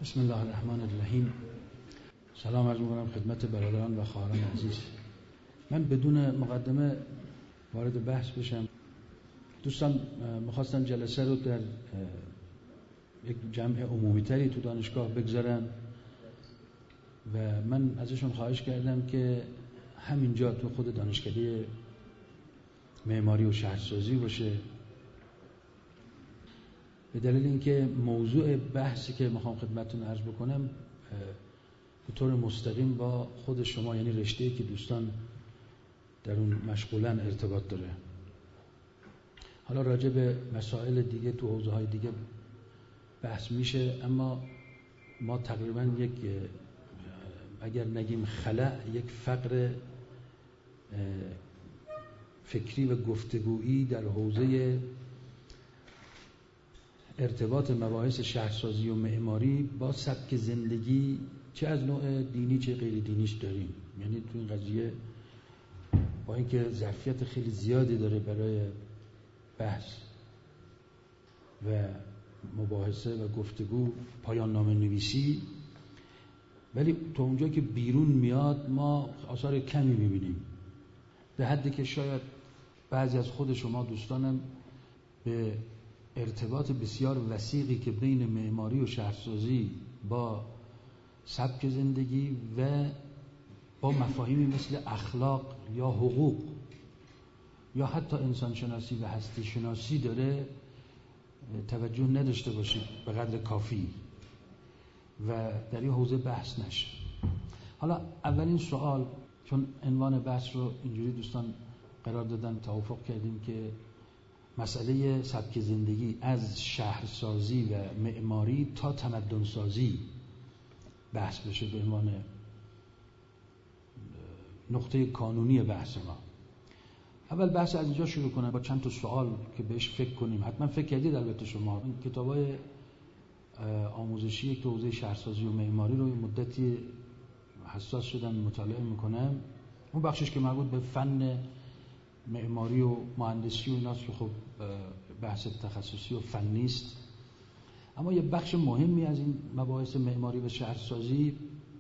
بسم الله الرحمن الرحیم. سلام عرض می‌کنم خدمت برادران و خواهران عزیز. من بدون مقدمه وارد بحث بشم. دوستان می‌خواستن جلسه رو در یک جمع عمومی‌تری تو دانشگاه بگذارن و من ازشون خواهش کردم که همینجا تو خود دانشکده معماری و شهرسازی باشه، به دلیل اینکه موضوع بحثی که میخوام خدمتتون عرض بکنم به طور مستقیم با خود شما، یعنی رشته‌ای که دوستان در اون مشغولن، ارتباط داره. حالا راجع به مسائل دیگه تو حوزه‌های دیگه بحث میشه، اما ما تقریبا یک، اگر نگیم خلأ، یک فقر فکری و گفتگویی در حوزه ارتباط مباحث شهرسازی و معماری با سبک زندگی، چه از نوع دینی چه غیر دینیش داریم. یعنی تو این قضیه با اینکه ظرفیت خیلی زیادی داره برای بحث و مباحثه و گفتگو، پایان نامه نویسی، ولی تا اونجا که بیرون میاد ما آثار کمی میبینیم، به حدی که شاید بعضی از خود شما دوستانم به ارتباط بسیار وثیقی که بین معماری و شهرسازی با سبک زندگی و با مفاهیمی مثل اخلاق یا حقوق یا حتی انسان شناسی و هستی شناسی داره توجه نداشته باشید به قدر کافی و در این حوزه بحث نشه. حالا اولین سوال، چون عنوان بحث رو اینجوری دوستان قرار دادن، توافق کردیم که مسئله سبک زندگی از شهرسازی و معماری تا تمدنسازی بحث بشه به عنوان نقطه کانونی بحث ما. اول بحث از اینجا شروع کنم با چند تا سوال که بهش فکر کنیم. حتما فکر کردید البته شما. این کتابای آموزشی که حوزه شهرسازی و معماری رو مدتی حساس شدم مطالعه میکنم. اون بخشش که مربوط به فن معماری و مهندسی و ایناست که خب بحث تخصصی و فنی است، اما یه بخش مهمی از این مباحث معماری و شهرسازی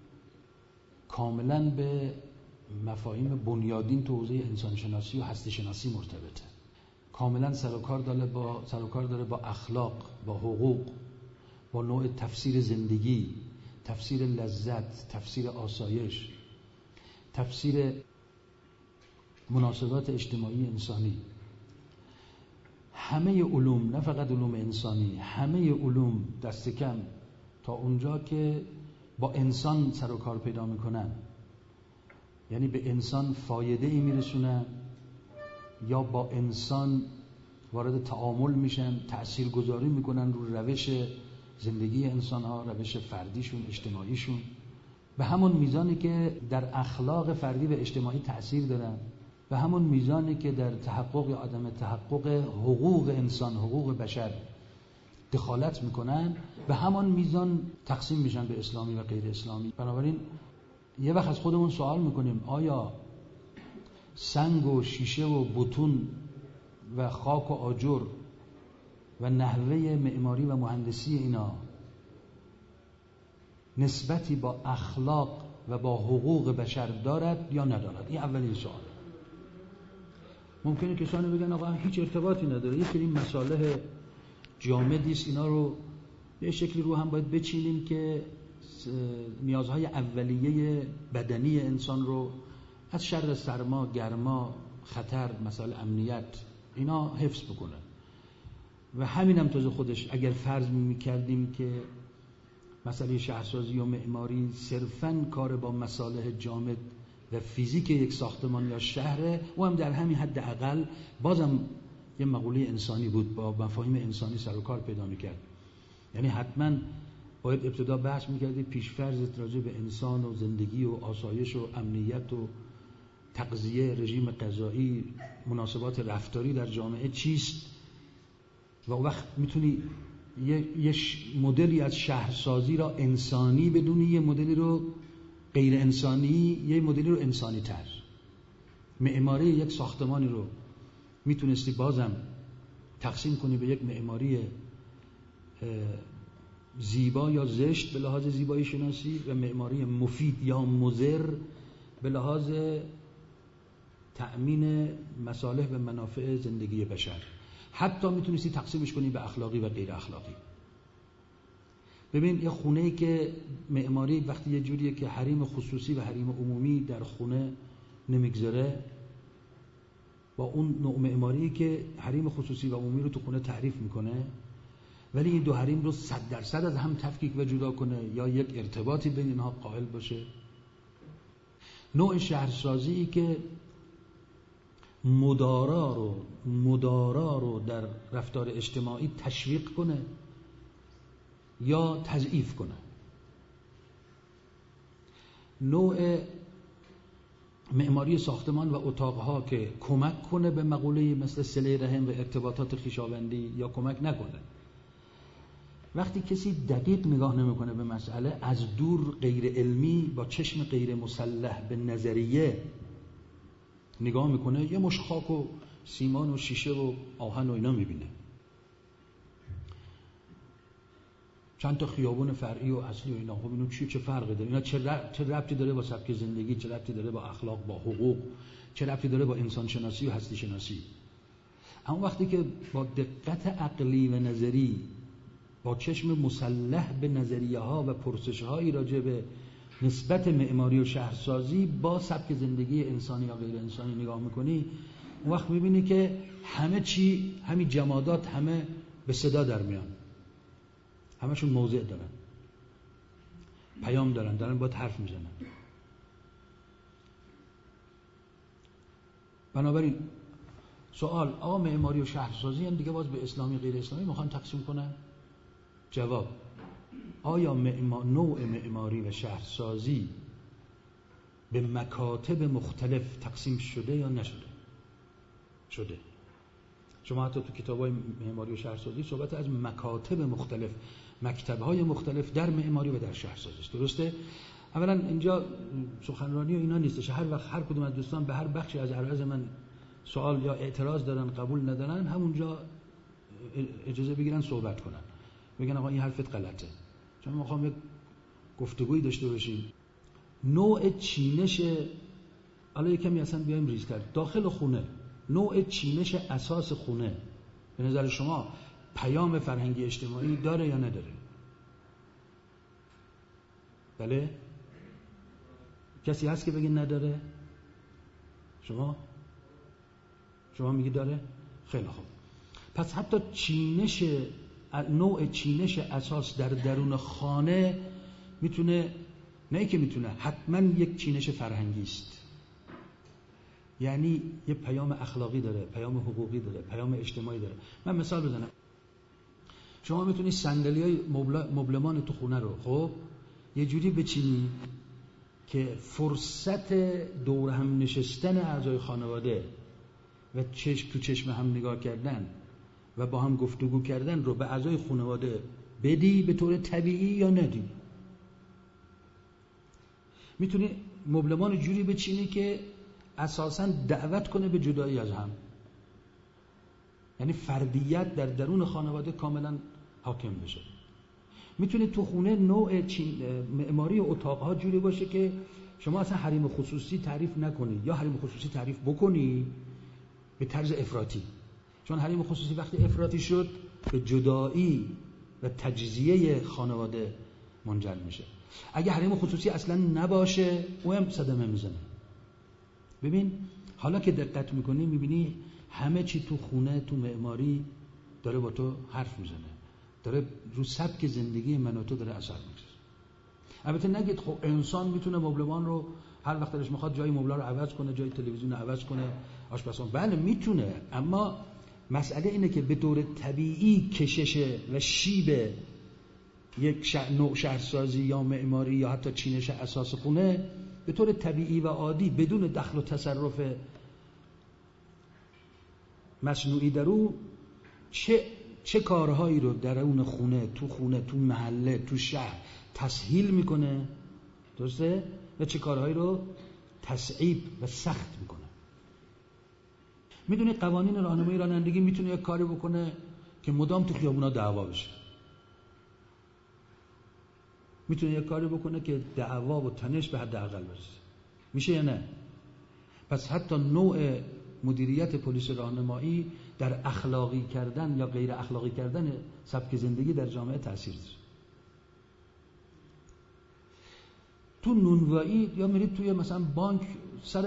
کاملا به مفاهیم بنیادین تو حوزه انسانشناسی و هستی شناسی مرتبطه. کاملا سر و کار داره با اخلاق، با حقوق، با نوع تفسیر زندگی، تفسیر لذت، تفسیر آسایش، تفسیر مناسبات اجتماعی انسانی. همه علوم، نه فقط علوم انسانی، همه علوم دست کم تا اونجا که با انسان سر و کار پیدا میکنن، یعنی به انسان فایده ای میرسونن یا با انسان وارد تعامل میشن، تأثیرگذاری میکنن رو روش زندگی انسان ها، روش فردیشون، اجتماعیشون، به همون میزانی که در اخلاق فردی و اجتماعی تأثیر دارن، به همون میزانی که در تحقق یا عدم تحقق حقوق انسان، حقوق بشر دخالت میکنن، به همون میزان تقسیم میشن به اسلامی و غیر اسلامی. بنابراین یه وقت از خودمون سوال میکنیم آیا سنگ و شیشه و بتون و خاک و آجر و نحوه معماری و مهندسی اینا نسبتی با اخلاق و با حقوق بشر دارد یا ندارد؟ این اولین سوال. ممکنه کسانی بگن آقا هیچ ارتباطی نداره، یه سری مصالح جامدی است، اینا رو به شکلی رو هم باید بچینیم که نیازهای اولیه بدنی انسان رو از شر سرما، گرما، خطر، مسائل امنیت اینا حفظ بکنه. و همین هم تازه خودش اگر فرض می‌کردیم که مسئله شهرسازی و معماری صرفاً کار با مصالح جامد و فیزیک یک ساختمان یا شهر، او هم در همین حد اقل بازم یه مقوله انسانی بود، با مفاهیم انسانی سر و کار پیدا میکرد. یعنی حتما باید ابتدا بحث میکردی پیشفرضت راجع به انسان و زندگی و آسایش و امنیت و تغذیه، رژیم غذایی، مناسبات رفتاری در جامعه چیست، و وقت میتونی یه مدلی از شهرسازی را انسانی بدونی، یه مدلی رو غیر انسانی، یه مدلی رو انسانی تر. معماری یک ساختمانی رو میتونستی بازم تقسیم کنی به یک معماری زیبا یا زشت به لحاظ زیبایی شناسی و معماری مفید یا مضر به لحاظ تأمین مصالح و منافع زندگی بشر. حتی میتونستی تقسیمش کنی به اخلاقی و غیر اخلاقی. ببین یه خونه‌ای که معماری وقتی یه جوریه که حریم خصوصی و حریم عمومی در خونه نمیگذاره، با اون نوع معماری که حریم خصوصی و عمومی رو تو خونه تعریف میکنه، ولی این دو حریم رو 100% از هم تفکیک و جدا کنه یا یک ارتباطی بین اینها قائل باشه. نوع شهرسازی که مدارا رو در رفتار اجتماعی تشویق کنه یا تضعیف کنه. نوع معماری ساختمان و اتاقها که کمک کنه به مقوله مثل صله رحم و ارتباطات خویشاوندی یا کمک نکنه. وقتی کسی دقیق نگاه نمیکنه به مسئله، از دور غیر علمی با چشم غیر مسلح به نظریه نگاه میکنه، یه مش خاک و سیمان و شیشه و آهن و اینا میبینه. چند تا خیابون فرعی و اصلی و اینا، خب اینو چه فرقی داره؟ اینا چه ربطی داره با سبک زندگی، چه ربطی داره با اخلاق، با حقوق، چه ربطی داره با انسان شناسی و هستی شناسی؟ اما وقتی که با دقت عقلی و نظری با چشم مسلح به نظریه ها و پرسش هایی راجع به نسبت معماری و شهرسازی با سبک زندگی انسانی یا غیر انسانی نگاه میکنی، اون وقت میبینی که همه چی، همین جمادات همه به صدا در میان، همشون موضع دارن، پیام دارن باید حرف میزنن. بنابراین سوال، آقا معماری و شهرسازی هم دیگه باز به اسلامی غیر اسلامی میخوان تقسیم کنن؟ جواب، آیا نوع معماری و شهرسازی به مکاتب مختلف تقسیم شده یا نشده؟ شده. شما حتی تو کتاب‌های معماری و شهرسازی صحبت از مکاتب مختلف، مکتب‌های مختلف در معماری و در شهرسازی است. درسته؟ اولا اینجا سخنرانی و اینا نیستش. هر وقت هر کدوم از دوستان به هر بخشی از عرض من سوال یا اعتراض دارن، قبول ندارن، همونجا اجازه بگیرن صحبت کنن، بگن آقا این حرفت غلطه. چون ما می‌خوام یک گفتگویی داشته باشیم. نوع چینش، حالا کمی اصلا بیایم ریزتر، داخل خونه نوع چینش اساس خونه به نظر شما پیام فرهنگی اجتماعی داره یا نداره؟ بله؟ کسی هست که بگه نداره؟ شما میگی داره؟ خیلی خوب. پس حتی نوع چینش اساس در درون خانه میتونه، نه که میتونه، حتما یک چینش فرهنگی است. یعنی یه پیام اخلاقی داره، پیام حقوقی داره، پیام اجتماعی داره. من مثال بزنم. شما میتونی صندلی‌های مبلمان تو خونه رو خب یه جوری بچینی که فرصت دور هم نشستن اعضای خانواده و چشم تو چشم هم نگاه کردن و با هم گفتگو کردن رو به اعضای خانواده بدی به طور طبیعی یا ندی. میتونی مبلمان جوری بچینی که اساساً دعوت کنه به جدایی از هم، یعنی فردیت در درون خانواده کاملا حاکم بشه. میتونه تو خونه نوع معماری اتاقها جوری باشه که شما اصلا حریم خصوصی تعریف نکنی یا حریم خصوصی تعریف بکنی به طرز افراطی، چون حریم خصوصی وقتی افراطی شد به جدایی و تجزیه خانواده منجر میشه. اگه حریم خصوصی اصلا نباشه او هم صدمه میزنه. ببین حالا که دقت میکنی میبینی همه چی تو خونه، تو معماری داره با تو حرف میزنه، داره رو سبک زندگی من و تو داره اثر میگذاره. البته نگید خب انسان میتونه مبلمان رو هر وقت دلش میخواد جای مبلا رو عوض کنه، جای تلویزیون رو عوض کنه، آشپزخونه، بله میتونه، اما مسئله اینه که به طور طبیعی کشش و شیب یک نوع شهرسازی یا معماری یا حتی چینش اساس خونه به طور طبیعی و عادی بدون دخل و تصرف مصنوعی در او چه کارهایی رو در اون خونه، تو محله، تو شهر تسهیل میکنه، درسته؟ و چه کارهایی رو تصعیب و سخت میکنه. میدونی قوانین راهنمایی رانندگی میتونه یک کاری بکنه که مدام تو خیابونا دعوا بشه. میتونه یک کاری بکنه که دعوا و تنش به حداقل برسه. میشه یا نه؟ پس حتی نوع مدیریت پلیس راهنمایی در اخلاقی کردن یا غیر اخلاقی کردن سبک زندگی در جامعه تأثیر داره. تو نونوایی یا میرید توی مثلا بانک سر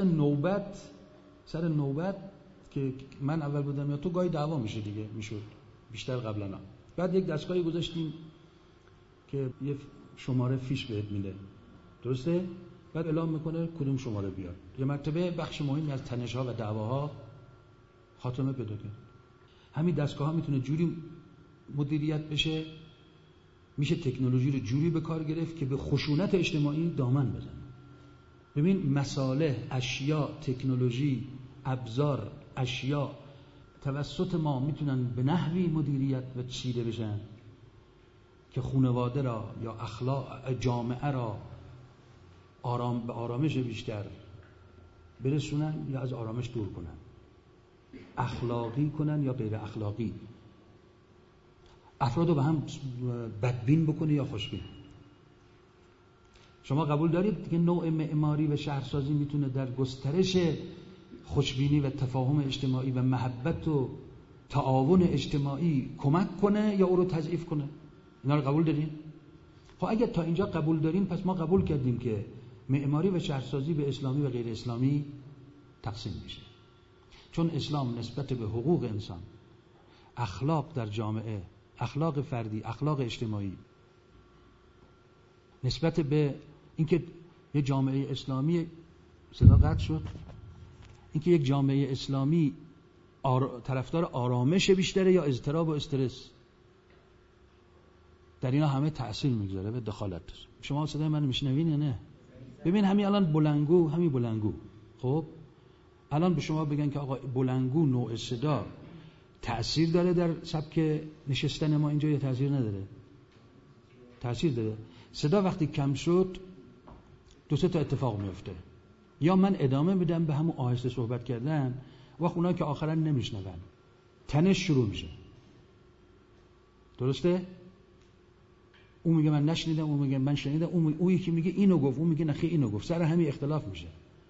نوبت که من اول بودم یا تو گاهی دعوا میشه دیگه، میشد بیشتر قبلا. بعد یک دستگاهی گذاشتیم که یه شماره فیش بهت میده، درسته؟ بعد اعلام میکنه کدوم شماره بیار. یه مرتبه بخش مهمی از تنش‌ها و دعواها خاتمه پیدا کرد. همین دستگاه‌ها میتونه جوری مدیریت بشه، میشه تکنولوژی رو جوری به کار گرفت که به خشونت اجتماعی دامن بزنه. ببین مصالح، اشیاء، تکنولوژی، ابزار، اشیاء توسط ما میتونن به نحوی مدیریت و چیده بشن که خانواده را یا اخلاق جامعه را به آرامش بیشتر برسونن یا از آرامش دور کنن، اخلاقی کنن یا غیر اخلاقی، افراد رو به هم بدبین بکنه یا خوشبین. شما قبول دارید که نوع معماری و شهرسازی میتونه در گسترش خوشبینی و تفاهم اجتماعی و محبت و تعاون اجتماعی کمک کنه یا او رو تضعیف کنه؟ اینا رو قبول دارین؟ خب اگه تا اینجا قبول دارین، پس ما قبول کردیم که معماری و شهرسازی به اسلامی و غیر اسلامی تقسیم میشه. چون اسلام نسبت به حقوق انسان، اخلاق در جامعه، اخلاق فردی، اخلاق اجتماعی، نسبت به اینکه یک جامعه اسلامی صدا قطع شد، اینکه یک جامعه اسلامی طرفدار آرامش بیشتره یا اضطراب و استرس، در اینا همه تأثیر میگذاره به دخالت. شما صدای من میشنوین یا نه؟ ببین همین الان بلنگو خب الان به شما بگن که آقا بلنگو نوع صدا تأثیر داره در سبک نشستن ما اینجا یا تأثیر نداره؟ تأثیر داره. صدا وقتی کم شد دو سه تا اتفاق میفته. یا من ادامه میدم به همون آهسته صحبت کردن، وقت اونا که آخرا نمیشنون تنش شروع میشه، درسته؟ اون میگه من نشنیدم، اون میگه من شنیدم، اون یکی میگه اینو گفت، اون میگه نخی اینو گفت، سر همین اختلاف میشه.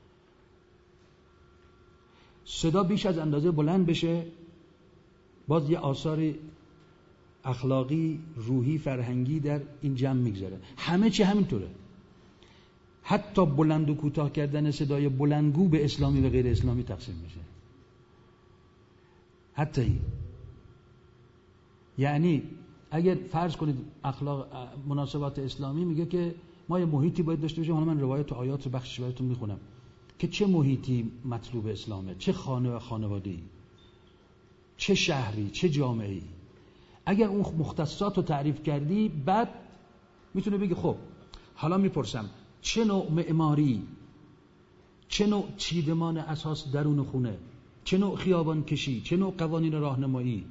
صدا بیش از اندازه بلند بشه، باز یه آثار اخلاقی، روحی، فرهنگی در این جمع میگذاره. همه چی همینطوره. حتی بلند و کوتاه کردن صدای بلندگو به اسلامی و غیر اسلامی تقسیم میشه. حتی این. یعنی اگر فرض کنید اخلاق مناسبات اسلامی میگه که ما یه محیطی باید داشته باشیم. حالا من روایت و آیات رو بخشش براتون میخونم که چه محیطی مطلوب اسلامه، چه خانه و خانواده‌ای، چه شهری، چه جامعه‌ای. اگر اون مختصات رو تعریف کردی، بعد میتونه بگی خب حالا میپرسم چه نوع معماری، چه نوع چیدمان اساس درون خونه، چه نوع خیابان کشی، چه نوع قوانین راهنمایی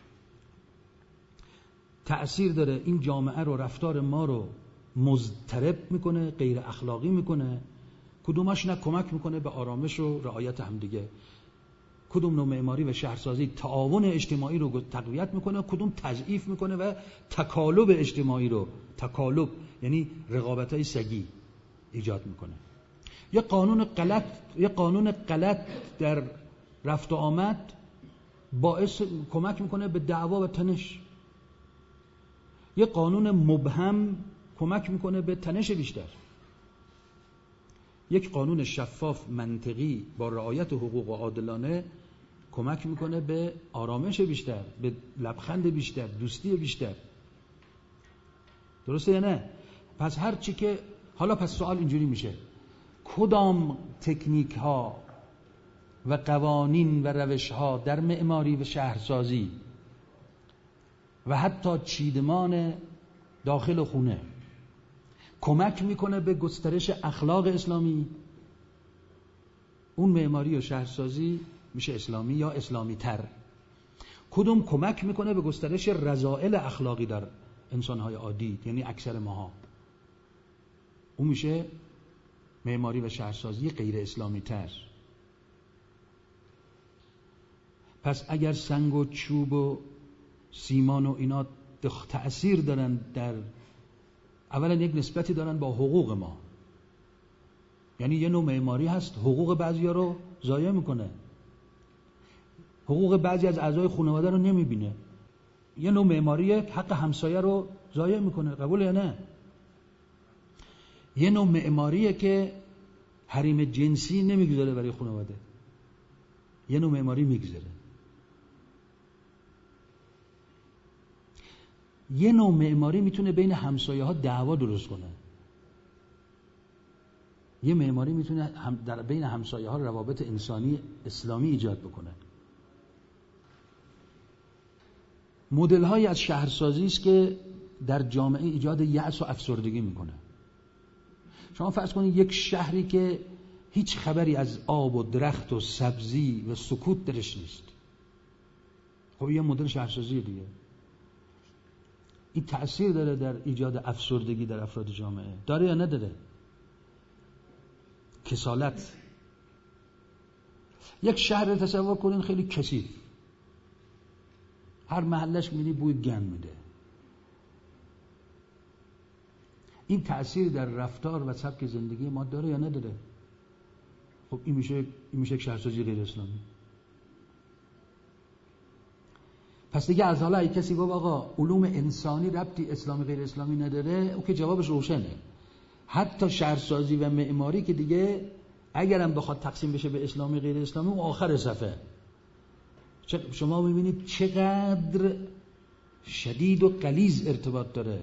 تأثیر داره این جامعه رو، رفتار ما رو مضطرب میکنه، غیر اخلاقی میکنه، کدومش نه کمک میکنه به آرامش و رعایت همدیگه، کدوم نوع معماری و شهرسازی تعاون اجتماعی رو تقویت میکنه، کدوم تضعیف میکنه و تکالب اجتماعی رو، تکالب یعنی رقابت‌های سگی ایجاد میکنه. یه قانون غلط در رفت و آمد باعث کمک میکنه به دعوا و تنش. یه قانون مبهم کمک میکنه به تنش بیشتر. یک قانون شفاف، منطقی، با رعایت حقوق و عادلانه کمک میکنه به آرامش بیشتر، به لبخند بیشتر، دوستی بیشتر. درسته یا نه؟ پس هر چی که حالا پس سوال اینجوری میشه کدام تکنیک ها و قوانین و روش ها در معماری و شهرسازی و حتی چیدمان داخل خونه کمک میکنه به گسترش اخلاق اسلامی؟ اون معماری و شهرسازی میشه اسلامی یا اسلامی تر. کدوم کمک میکنه به گسترش رذائل اخلاقی در انسانهای عادی، یعنی اکثر ماها؟ اون میشه معماری و شهرسازی غیر اسلامی تر. پس اگر سنگ و چوب و سیمان و اینا تأثیر دارن در اولا یک نسبتی دارن با حقوق ما. یعنی یه نوع معماری هست حقوق بعضیا رو ضایع میکنه، حقوق بعضی از اعضای خانواده رو نمیبینه. یه نوع معماری حق همسایه رو ضایع میکنه، قبول یا نه؟ یه نوع معماریه که حریم جنسی نمیگذاره برای خانواده، یه نوع معماری میگذاره. یه نوع معماری میتونه بین همسایه ها دعوا درست کنه، یه معماری میتونه در بین همسایه ها روابط انسانی اسلامی ایجاد بکنه. مدل هایی از شهرسازی است که در جامعه ایجاد یأس و افسردگی میکنه. شما فرض کنید یک شهری که هیچ خبری از آب و درخت و سبزی و سکوت درش نیست، خب یه مدل شهرسازی دیگه. این تأثیر داره در ایجاد افسردگی در افراد جامعه، داره یا نداره؟ کسالت. یک شهر رو تصور کنین خیلی کثیف، هر محلش میری بوی گند میده. این تأثیر در رفتار و سبک زندگی ما داره یا نداره؟ خب این میشه یک شهرسازی غیر اسلامی. پس دیگه از حالا اگه کسی گفت آقا علوم انسانی ربطی اسلامی غیر اسلامی نداره، او که جوابش روشنه. حتی شهرسازی و معماری که دیگه اگرم بخواد تقسیم بشه به اسلامی غیر اسلامی، اون آخر صفحه. شما میبینید چقدر شدید و غلیظ ارتباط داره.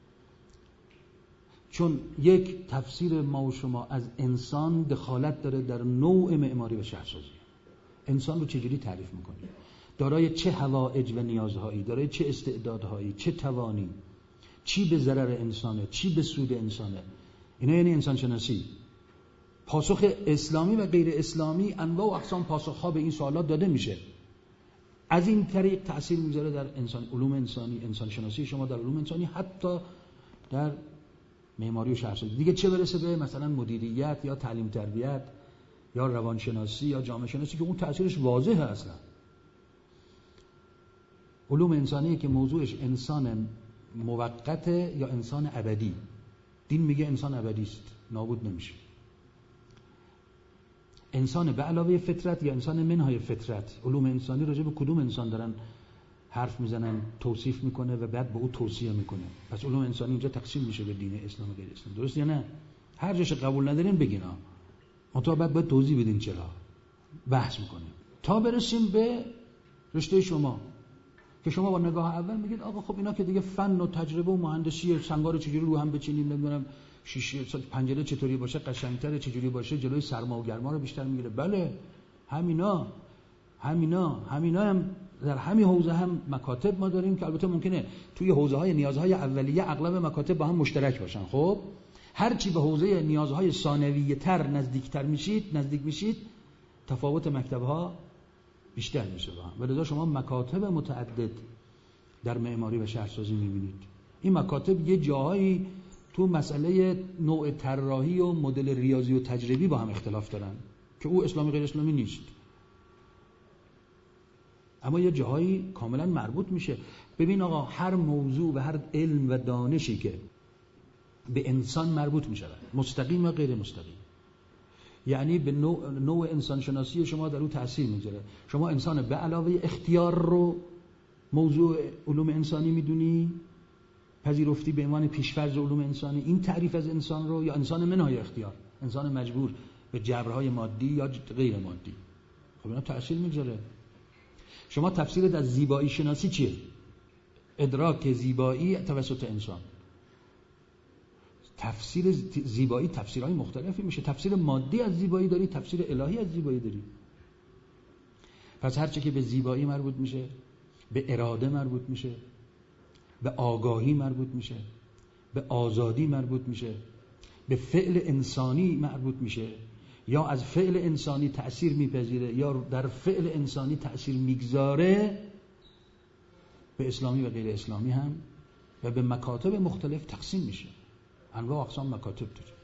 چون یک تفسیر ما و شما از انسان دخالت داره در نوع معماری و شهرسازی. انسان رو چجوری تعریف میکنیم؟ دارای چه حوائج و نیازهایی، دارای چه استعدادهایی، چه توانی، چی به ضرر انسانه، چی به سود انسانه. اینا یعنی انسان شناسی. پاسخ اسلامی و غیر اسلامی انواع و اقسام پاسخها به این سوالات داده میشه. از این طریق تأثیر میذاره در انسان، علوم انسانی، انسان شناسی شما در علوم انسانی، حتی در معماری و شهرسازی. دیگه چه برسه به مثلا مدیریت یا تعلیم تربیت یا روانشناسی یا جامعه شناسی که اون تأثیرش واضحه. اصلا علوم انسانی که موضوعش انسان موقت یا انسان ابدی. دین میگه انسان ابدی است، نابود نمیشه. انسان به علاوه فطرت یا انسان منهای فطرت. علوم انسانی راجع به کدوم انسان دارن حرف میزنن، توصیف میکنه و بعد به او توصیه میکنه. پس علوم انسانی اینجا تقسیم میشه به دین اسلام و غیر اسلام، درست یا نه؟ هر جاش قبول ندارین بگین ها، منتها بعد باید توضیح بدین چرا. بحث میکنیم تا برسیم به رشته شما که شما با نگاه اول میگید آقا خب اینا که دیگه فن و تجربه و مهندسی، سنگا رو چجوری رو هم بچینیم، نمیدونم شیشه پنجره چطوری باشه قشنگتره، چجوری باشه جلوی سرما و گرما رو بیشتر میگیره. بله همینا هم در همین حوزه هم مکاتب ما داریم که البته ممکنه توی حوزه‌های نیازهای اولیه اغلب مکاتب با هم مشترک باشن. خب هر چی به حوزه نیازهای ثانویه تر نزدیک میشید تفاوت مکتب‌ها بیشتر میشه با هم. ولذا شما مکاتب متعدد در معماری و شهرسازی میبینید. این مکاتب یه جاهایی تو مسئله نوع طراحی و مدل ریاضی و تجربی با هم اختلاف دارن که او اسلامی غیر اسلامی نیست، اما یه جاهایی کاملا مربوط میشه. ببین آقا هر موضوع و هر علم و دانشی که به انسان مربوط میشه، مستقیم و غیر مستقیم، یعنی به نوع انسان شناسی شما در او تأثیر میذاره. شما انسان به علاوه اختیار رو موضوع علوم انسانی میدونی، پذیرفتی به عنوان پیشفرض علوم انسانی این تعریف از انسان رو، یا انسان منهای اختیار، انسان مجبور به جبرهای مادی یا غیر مادی. خب اینا تأثیر میذاره. شما تفسیرت از زیبایی شناسی چیه؟ ادراک زیبایی توسط انسان. تفسیر زیبایی تفسیرهای مختلفی میشه. تفسیر مادی از زیبایی داری، تفسیر الهی از زیبایی داری. پس هر چه که به زیبایی مربوط میشه، به اراده مربوط میشه، به آگاهی مربوط میشه، به آزادی مربوط میشه، به فعل انسانی مربوط میشه، یا از فعل انسانی تأثیر میپذیره یا در فعل انسانی تأثیر میگذاره، به اسلامی و غیر اسلامی هم و به مکاتب مختلف تقسیم میشه. انواع و اقسام مکاتب داره.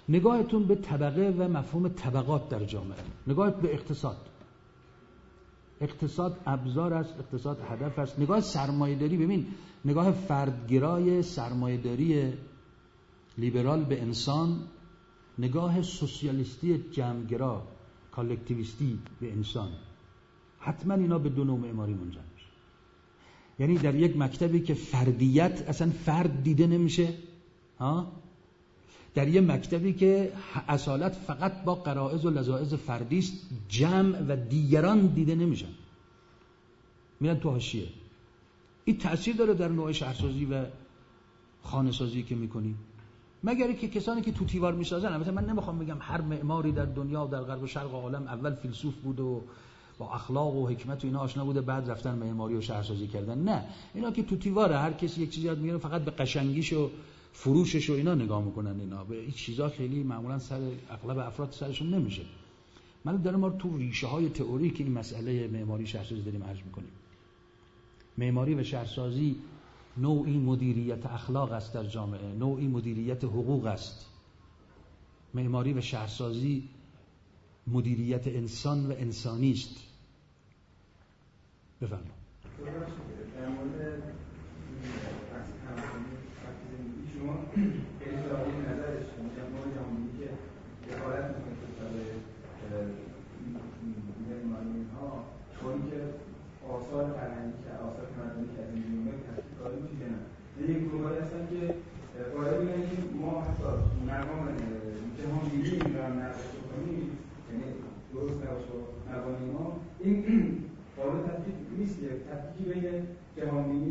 نگاهتون به طبقه و مفهوم طبقات در جامعه، نگاهت به اقتصاد، اقتصاد ابزار است، اقتصاد هدف است. نگاه سرمایه‌داری، ببین نگاه فردگرای سرمایه‌داری لیبرال به انسان، نگاه سوسیالیستی جمعگرا کالکتیویستی به انسان، حتما اینا به دو نوع معماری منجر میشه. یعنی در یک مکتبی که فردیت اصلا فرد دیده نمیشه، در یک مکتبی که اصالت فقط با غرایز و لذایذ فردی است، جمع و دیگران دیده نمیشن، میرن تو حاشیه. این تأثیر داره در نوع شهرسازی و خانه‌سازی که میکنی. مگر که کسانی که توتیوار میسازن، البته من نمیخوام بگم هر معماری در دنیا و در غرب و شرق عالم اول فیلسوف بود و با اخلاق و حکمت و اینا آشنا بوده بعد رفتن معماری و شهرسازی کردن. نه، اینا که توتیواره، هر کسی یک چیزی یاد میگیره فقط به قشنگیش و فروشش و اینا نگاه میکنن. اینا به این چیزا خیلی معمولا سر اغلب افراد سرشون نمیشه. من دارم ما تو ریشه های تئوریک این مسئله معماری شهرسازی داریم عرض میکنیم. معماری و شهرسازی نوعی مدیریت اخلاق است در جامعه، نوعی مدیریت حقوق است. معماری و شهرسازی مدیریت انسان و انسانی است. بفرمایید. در مورد شما اجرایی نظرش مورد جامعی که دخالت میکنه در معماری ها، چون که آثار فرهنگی که آثار تمدنی که از این جمله تحقیق کاری میشه نه. یک گروهایی هستن که قائل میگن که ما حتی مقام جهانگیری را نقش کنیم، یعنی درست نباشه مقام ما، این قابل تطبیق نیست. تطبیقی بین جهانبینی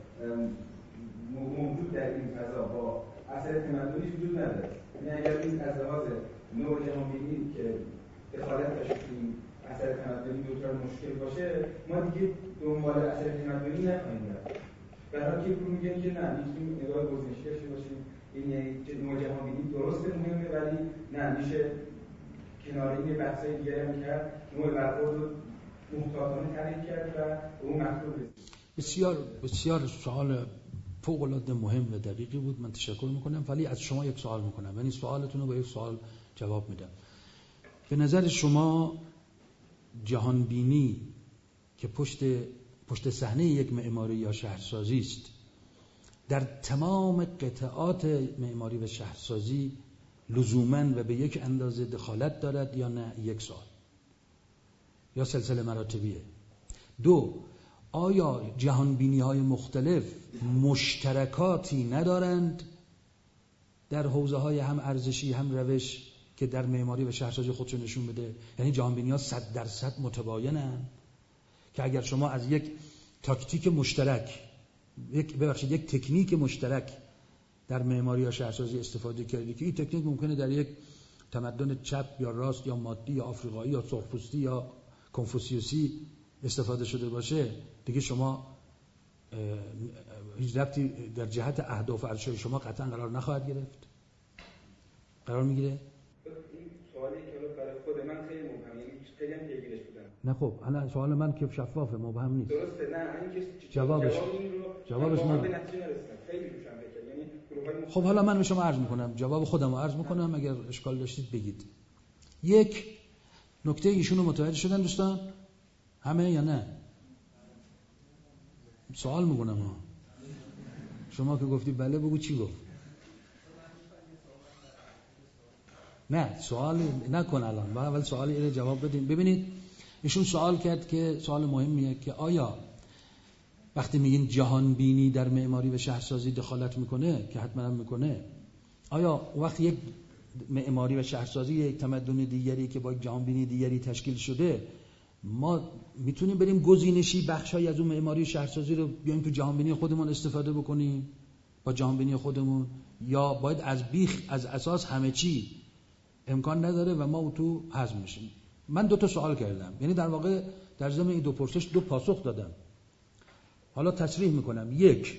موجود در این فضا با اثر تمدنی وجود نداره. یعنی اگر این از لحاظ نوع جهانبینی که دخالت داشت این اثر تمدنی دوچار مشکل باشه، ما دیگه دنبال اثر تمدنی نخواهیم رفت. برای که میگن که نه، میتونیم نگاه گزینشی داشته باشیم، این نوع جهانبینی درسته مهمه، ولی نه میشه کنارین بحث‌های دیگری هم کرد، نوع برخورد رو محتاطانه تعریف کرد و اون مطلوب رسید. بسیار بسیار سوال فوق‌العاده مهم و دقیقی بود. من تشکر میکنم، ولی از شما یک سوال میکنم، یعنی سوالتون رو با یک سوال جواب میدم. به نظر شما جهانبینی که پشت صحنه یک معماری یا شهرسازی است، در تمام قطعات معماری و شهرسازی لزوماً و به یک اندازه دخالت دارد یا نه؟ یک سوال. یا سلسله مراتبیه. دو، آیا جهانبینی‌های مختلف مشترکاتی ندارند در حوزه‌های هم ارزشی هم روش که در معماری و شهرسازی خودشون نشون بده؟ یعنی جهانبینی‌ها 100% متباینند که اگر شما از یک تاکتیک مشترک، یک تکنیک مشترک در معماری یا شهرسازی استفاده کردی که این تکنیک ممکنه در یک تمدن چپ یا راست یا مادی یا آفریقایی یا سرخپوستی یا کنفوسیوسی استفاده شده باشه، دیگه شما هیچ ربطی در جهت اهداف و ارزش‌های شما قطعا قرار نخواهد گرفت. قرار میگیره؟ این سوالی که برای خود من خیلی مهمه، یعنی خیلی هم پیگیرش بودم. نه خب الان سوال من که شفافه، مبهم نیست. درسته، نه این که جوابش من به نتیجه نرسیدم، خیلی روشن بکنم. یعنی گروه‌های خب حالا من به شما عرض میکنم، جواب خودم رو عرض میکنم، اگر اشکال داشتید بگید. یک نکته ایشون رو متوجه شدن دوستان؟ همه یا نه؟ سوال میکنم ها. شما که گفتی بله بگو چی گفت. نه سوال نکن الان، با اول سوالی رو جواب بدیم. ببینید ایشون سوال کرد که سوال مهمیه که آیا وقتی میگین جهان بینی در معماری و شهرسازی دخالت میکنه، که حتما هم میکنه، آیا وقتی یک معماری و شهرسازی یک تمدن دیگری که با یک جهان بینی دیگری تشکیل شده، ما میتونیم بریم گزینشی بخشای از اون معماری و شهرسازی رو بیایم تو جهان بینی خودمون استفاده بکنیم با جهان بینی خودمون، یا باید از بیخ از اساس همه چی امکان نداره و ما تو حذف میشیم؟ من دو تا سوال کردم، یعنی در واقع در ضمن این دو پرسش دو پاسخ دادم. حالا تصریح میکنم. یک،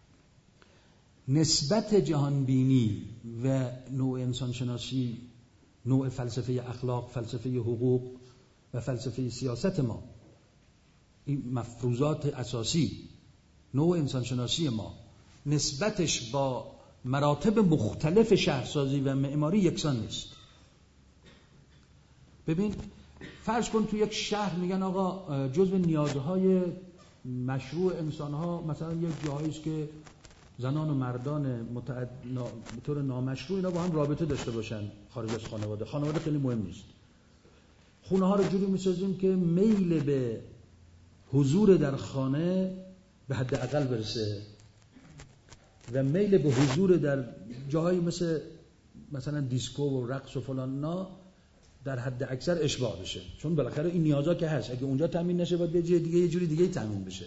نسبت جهانبینی و نوع انسانشناسی، نوع فلسفه اخلاق، فلسفه حقوق و فلسفه سیاست ما، این مفروضات اساسی نوع انسانشناسی ما، نسبتش با مراتب مختلف شهرسازی و معماری یکسان نیست. ببین فرض کن تو یک شهر میگن آقا جزو نیازهای مشروع انسان‌ها مثلا یک جایی است که زنان و مردان به طور نامشروع اینا با هم رابطه داشته باشن خارج از خانواده خیلی مهم نیست. خونه ها رو جوری میسازیم که میل به حضور در خانه به حد اقل برسه و میل به حضور در جاهایی مثلا دیسکو و رقص و فلان نا در حد اکثر اشباع بشه، چون بالاخره این نیازا که هست اگه اونجا تامین نشه باید یه جوری دیگه تامین بشه.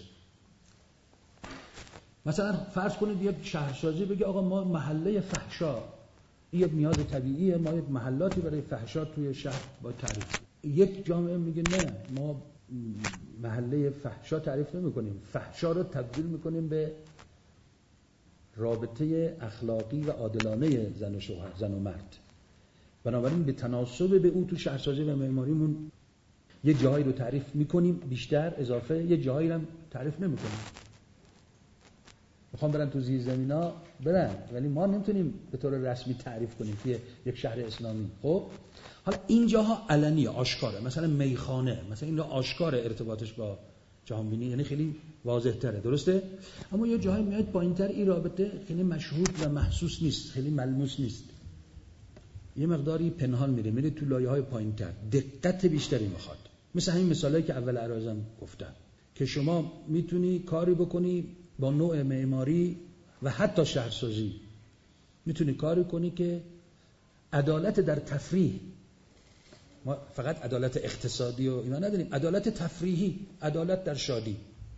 مثلا فرض کنید یک شهرسازی بگه آقا ما محله فحشا، این یک نیاز طبیعیه، ما یک محلاتی برای فحشا توی شهر با تعریف. یک جامعه میگه نه، ما محله فحشا تعریف نمی‌کنیم، فحشا رو تبدیل می‌کنیم به رابطه اخلاقی و عادلانه زن و شوهر، زن و مرد. بنابراین به تناسب به اون تو شهرسازی و معماریمون یه جایی رو تعریف می‌کنیم بیشتر اضافه، یه جایی رو تعریف نمی‌کنیم. میخوام برن تو زیرزمینا برن، ولی ما نمیتونیم به طور رسمی تعریف کنیم توی یک شهر اسلامی. خب حالا اینجاها علنیه، آشکاره، مثلا میخانه، مثلا این آشکار ارتباطش با جهانبینی، یعنی خیلی واضح تره، درسته؟ اما یه جایی میاد پایینتر این رابطه خیلی مشهود و محسوس نیست، خیلی ملموس نیست، یه مقداری پنهان میره تو لایه‌های پایینتر، دقت بیشتری میخواد. مثل همین مثالایی که اول عرضم گفتم که شما میتونی کاری بکنی با نوع معماری و حتی شهرسازی، میتونی کاری کنی که عدالت در تفریح، ما فقط عدالت اقتصادی و اینا نداریم، عدالت تفریحی، عدالت در شادی،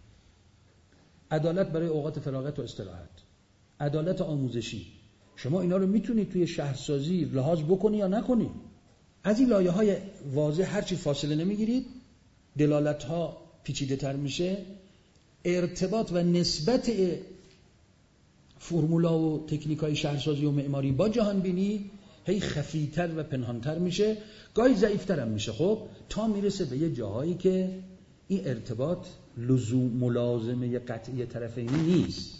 عدالت برای اوقات فراغت و استراحت، عدالت آموزشی، شما اینا رو میتونی توی شهرسازی لحاظ بکنی یا نکنی. از این لایه‌های واضح هرچی فاصله نمیگیرید، دلالت‌ها پیچیده‌تر میشه، ارتباط و نسبت فرمولا و تکنیک‌های شهرسازی و معماری با جهان بینی هی خفی‌تر و پنهان‌تر میشه، گاهی ضعیف‌تر هم میشه، خب تا میرسه به یه جاهایی که این ارتباط لزوم ملازمه قطعی طرفینی نیست،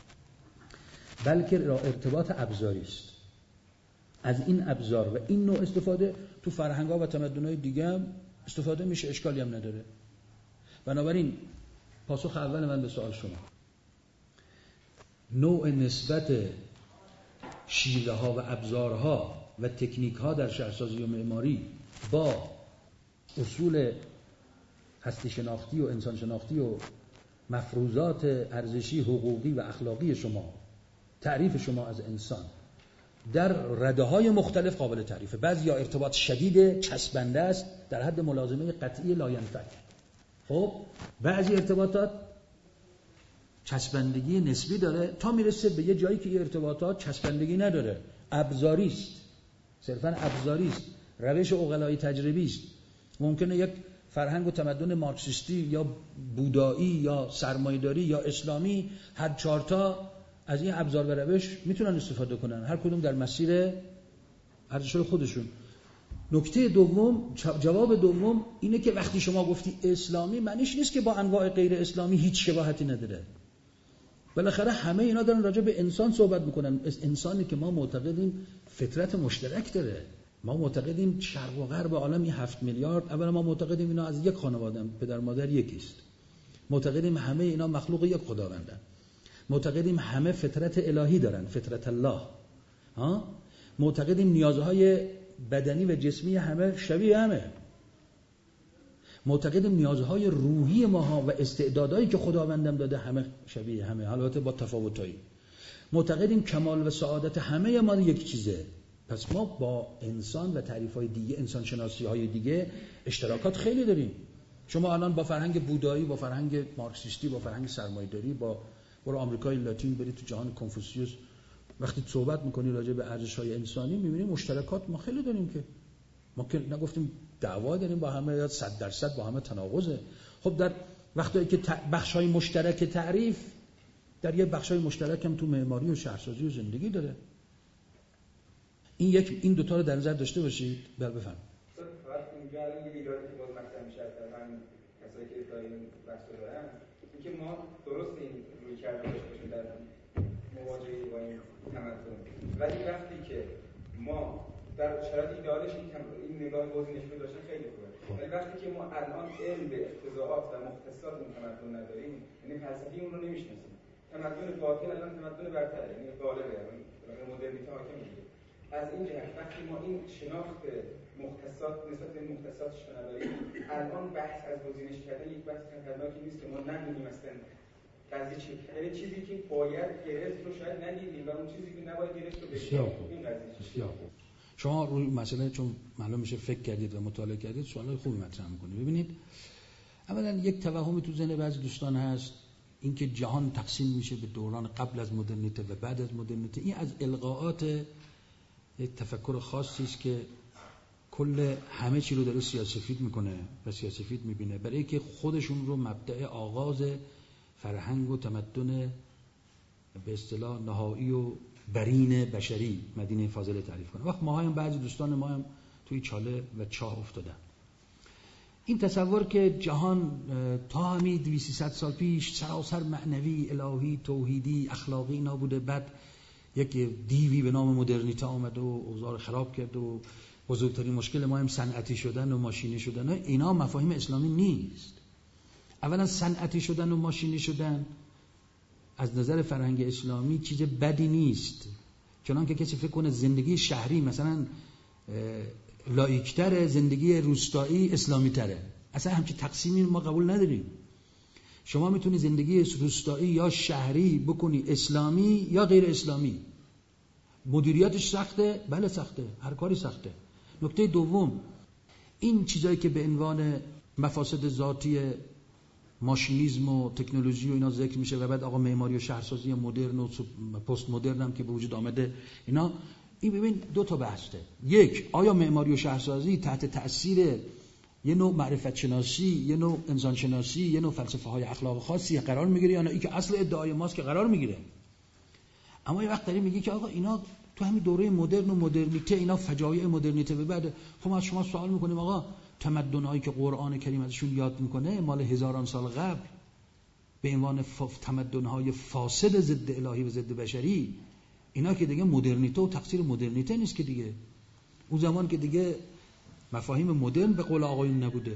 بلکه ارتباط ابزاری است. از این ابزار و این نوع استفاده تو فرهنگ‌ها و تمدن‌های دیگه هم استفاده میشه، اشکالی هم نداره. بنابراین پاسخ اول من به سوال شما، نوع نسبت شیوه‌ها و ابزارها و تکنیک‌ها در شهرسازی و معماری با اصول هستی شناختی و انسان شناختی و مفروضات ارزشی حقوقی و اخلاقی شما، تعریف شما از انسان در رده‌های مختلف قابل تعریفه. بعضی ارتباط شدید چسبنده است در حد ملازمه قطعی لاینفک، خب بعضی ارتباطات چسبندگی نسبی داره تا میرسه به یه جایی که این ارتباطات چسبندگی نداره، ابزاری است، صرفاً ابزاری است، روش عقلای تجربی است. ممکنه یک فرهنگ و تمدن مارکسیستی یا بودایی یا سرمایه‌داری یا اسلامی هر چهارتا از این ابزار و روش میتونن استفاده کنن، هر کدوم در مسیر ارزش‌های خودشون. نکته دوم، جواب دوم اینه که وقتی شما گفتی اسلامی معنیش نیست که با انواع غیر اسلامی هیچ شباهتی نداره. بالاخره همه اینا دارن راجع به انسان صحبت میکنن، انسانی که ما معتقدیم فطرت مشترک داره. ما معتقدیم شرق و غرب عالم 7 میلیارد، اولا ما معتقدیم اینا از یک خانواده، پدر مادر یکیست. معتقدیم همه اینا مخلوق یک خداوندن. معتقدیم همه فطرت الهی دارن، فطرت الله. معتقدیم نیازهای بدنی و جسمی همه شبیه همه. معتقدیم نیازهای روحی ماها و استعدادایی که خداوندم داده همه شبیه همه، البته با تفاوتایی. معتقدیم کمال و سعادت همه ما یک چیزه. پس ما با انسان و تعریف‌های دیگه، انسان شناسی‌های دیگه اشتراکات خیلی داریم. شما الان با فرهنگ بودایی، با فرهنگ مارکسیستی، با فرهنگ سرمایه‌داری، با برو آمریکای لاتین، برید تو جهان کنفوسیوس، وقتی صحبت می‌کنی راجع به ارزش‌های انسانی می‌بینی مشترکات ما خیلی داریم که ما که نگفتیم دعوا داریم با همه، یا 100% با همه تناقضه. خب در وقتی که بخش‌های مشترک تعریف، در یه بخش‌های مشترک هم تو معماری و شهرسازی و زندگی داره. این دوتا رو در نظر داشته باشید. بفهم فقط اینجا الان یه ایرادی که باز مطرح میشه در همین کسایی که ادعای این بحث رو دارن، اینکه ما درست این روی کرده باشیم در مواجهه با این تمدن، ولی وقتی که ما در شرایط ایدئالش این نگاه گزینش رو داشتن خیلی خوبه. ولی وقتی که ما الان علم به اقتضاعات و مختصات این تمدن نداریم، یعنی فلسفی اون رو نمیشناسیم. تمدن باطن الان تمدن برتره، یعنی غالبه، یعنی مدرنیته حاکم میشه. از این جهت وقتی ما این شناخت مختصات نسبت به مختصاتش نداریم، الان بحث از گزینش کردن یک بحث خطرناکی نیست که ما نمی‌دونیم اصلا قضیه چیه. یعنی چیزی که باید گرفت رو شاید نگیریم و اون چیزی که نباید گرفت رو بگیریم. این قضیه شما روی مسئله چون معلوم میشه فکر کردید و مطالعه کردید سوالای خوبی مطرح می‌کنید. ببینید اولا یک توهمی تو ذهن بعضی دوستان هست اینکه جهان تقسیم میشه به دوران قبل از مدرنیته و بعد از مدرنیته. این از القاءات یک تفکر خاصی است که کل همه چی رو داره سیاه‌سفید میکنه و سیاه‌سفید میبینه، برای اینکه خودشون رو مبدأ آغاز فرهنگ و تمدن به اصطلاح نهایی و برین بشری مدینه فاضله تعریف کنه. وقت ما هم بعضی دوستان ما هم توی چاله و چاه افتادن. این تصور که جهان تا همین 200 سال پیش سراسر معنوی، الهی، توحیدی، اخلاقی نبوده، بعد یک دیوی به نام مدرنیته آمد و اوضاع خراب کرد و بزرگترین مشکل ما هم صنعتی شدن و ماشینی شدن، اینا مفاهیم اسلامی نیست. اولا صنعتی شدن و ماشینی شدن از نظر فرهنگ اسلامی چیز بدی نیست، چنانکه کسی فکر کنه زندگی شهری مثلا لایک‌تره، زندگی روستایی اسلامی تره. اصلا همچین تقسیمی ما قبول نداریم. شما میتونی زندگی روستایی یا شهری بکنی اسلامی یا غیر اسلامی. مدیریتش سخته؟ بله سخته، هر کاری سخته. نکته دوم، این چیزایی که به عنوان مفاسد ذاتی ماشینیسم و تکنولوژی و اینا ذکر میشه و بعد آقا معماری و شهرسازی مدرن و پست مدرن هم که به وجود آمده، اینا این ببین دو تا بحثه. یک، آیا معماری و شهرسازی تحت تأثیر یه نوع معرفت شناسی، یه نوع انسان شناسی، یه نوع فلسفه های اخلاق خاصی قرار میگیره یا نه؟ این که اصل ادعای ماست که قرار میگیره. اما یه وقت داری میگی که آقا اینا تو همین دوره مدرن و مدرنیته، اینا فجایع مدرنیته به بعد. خب از شما سوال میکنیم آقا تمدن‌هایی که قرآن کریم ازشون یاد میکنه مال هزاران سال قبل به عنوان تمدن‌های فاسد ضد الهی و ضد بشری، اینا که دیگه مدرنیته و تقصیر مدرنیته نیست که دیگه. اون زمان که دیگه مفاهیم مدرن به قول آقایون نبوده.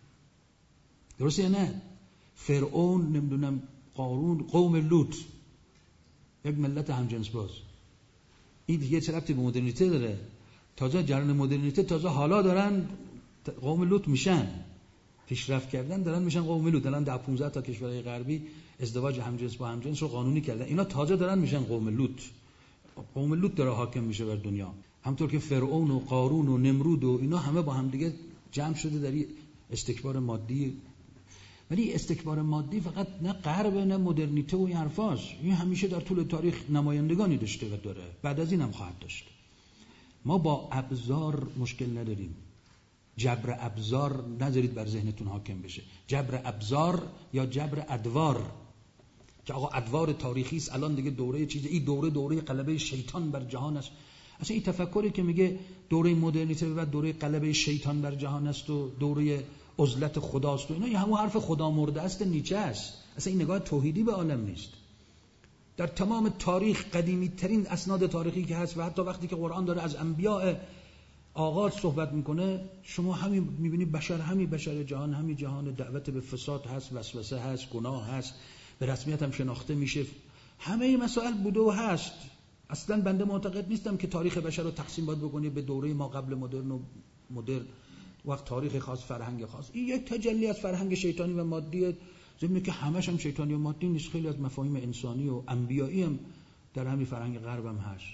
درسته یا نه؟ فرعون، نمیدونم قارون، قوم لوط، یک ملت همجنس باز. این دیگه چه ربطی به مدرنیته داره؟ تازه جریان مدرنیته تازه حالا دارن قوم لوط میشن، پیشرفت کردن دارن میشن قوم لوط. الان 10-15 تا کشورهای غربی ازدواج همجنس با همجنس رو قانونی کردن، اینا تازه دارن میشن قوم لوط. قوم لوط داره حاکم میشه بر دنیا. همونطور که فرعون و قارون و نمرود و اینا همه با هم دیگه جمع شده در استکبار مادی. ولی استکبار مادی فقط نه غرب نه مدرنیته و این حرفاست. این همیشه در طول تاریخ نمایندگانی داشته و داره، بعد از این هم خواهد داشت. ما با ابزار مشکل نداریم. جبر ابزار نذارید بر ذهنتون حاکم بشه. جبر ابزار یا جبر ادوار که آقا ادوار تاریخی است، الان دیگه دوره چیز، این دوره غلبه شیطان بر جهان است. اصلا این تفکری که میگه دوره مدرنیته و دوره غلبه شیطان بر جهان است و دوره عزلت خداست و اینا، این همون حرف خدا مرده است نیچه است. اصلا این نگاه توحیدی به عالم نیست. در تمام تاریخ قدیمی ترین اسناد تاریخی که هست و حتی وقتی که قرآن داره از انبیاء آغاز صحبت میکنه، شما همین میبینی بشر، همین بشر جهان، همین جهان دعوت به فساد هست، وسوسه هست، گناه هست، به رسمیت هم شناخته میشه. همه این مسائل بوده و هست. اصلا بنده معتقد نیستم که تاریخ بشر رو تقسیم باید بکنی به دوره ما قبل مدرن و مدرن، وقت تاریخ خاص، فرهنگ خاص. این یک تجلی از فرهنگ شیطانی و مادی، ضمن که همش هم شیطانی و مادی نیست. خیلی از مفاهیم انسانی و انبیایی هم در همین فرهنگ غرب هم هست.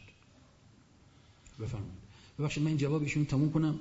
بفرمایید. ببخشید من این جواب ایشون تموم کنم.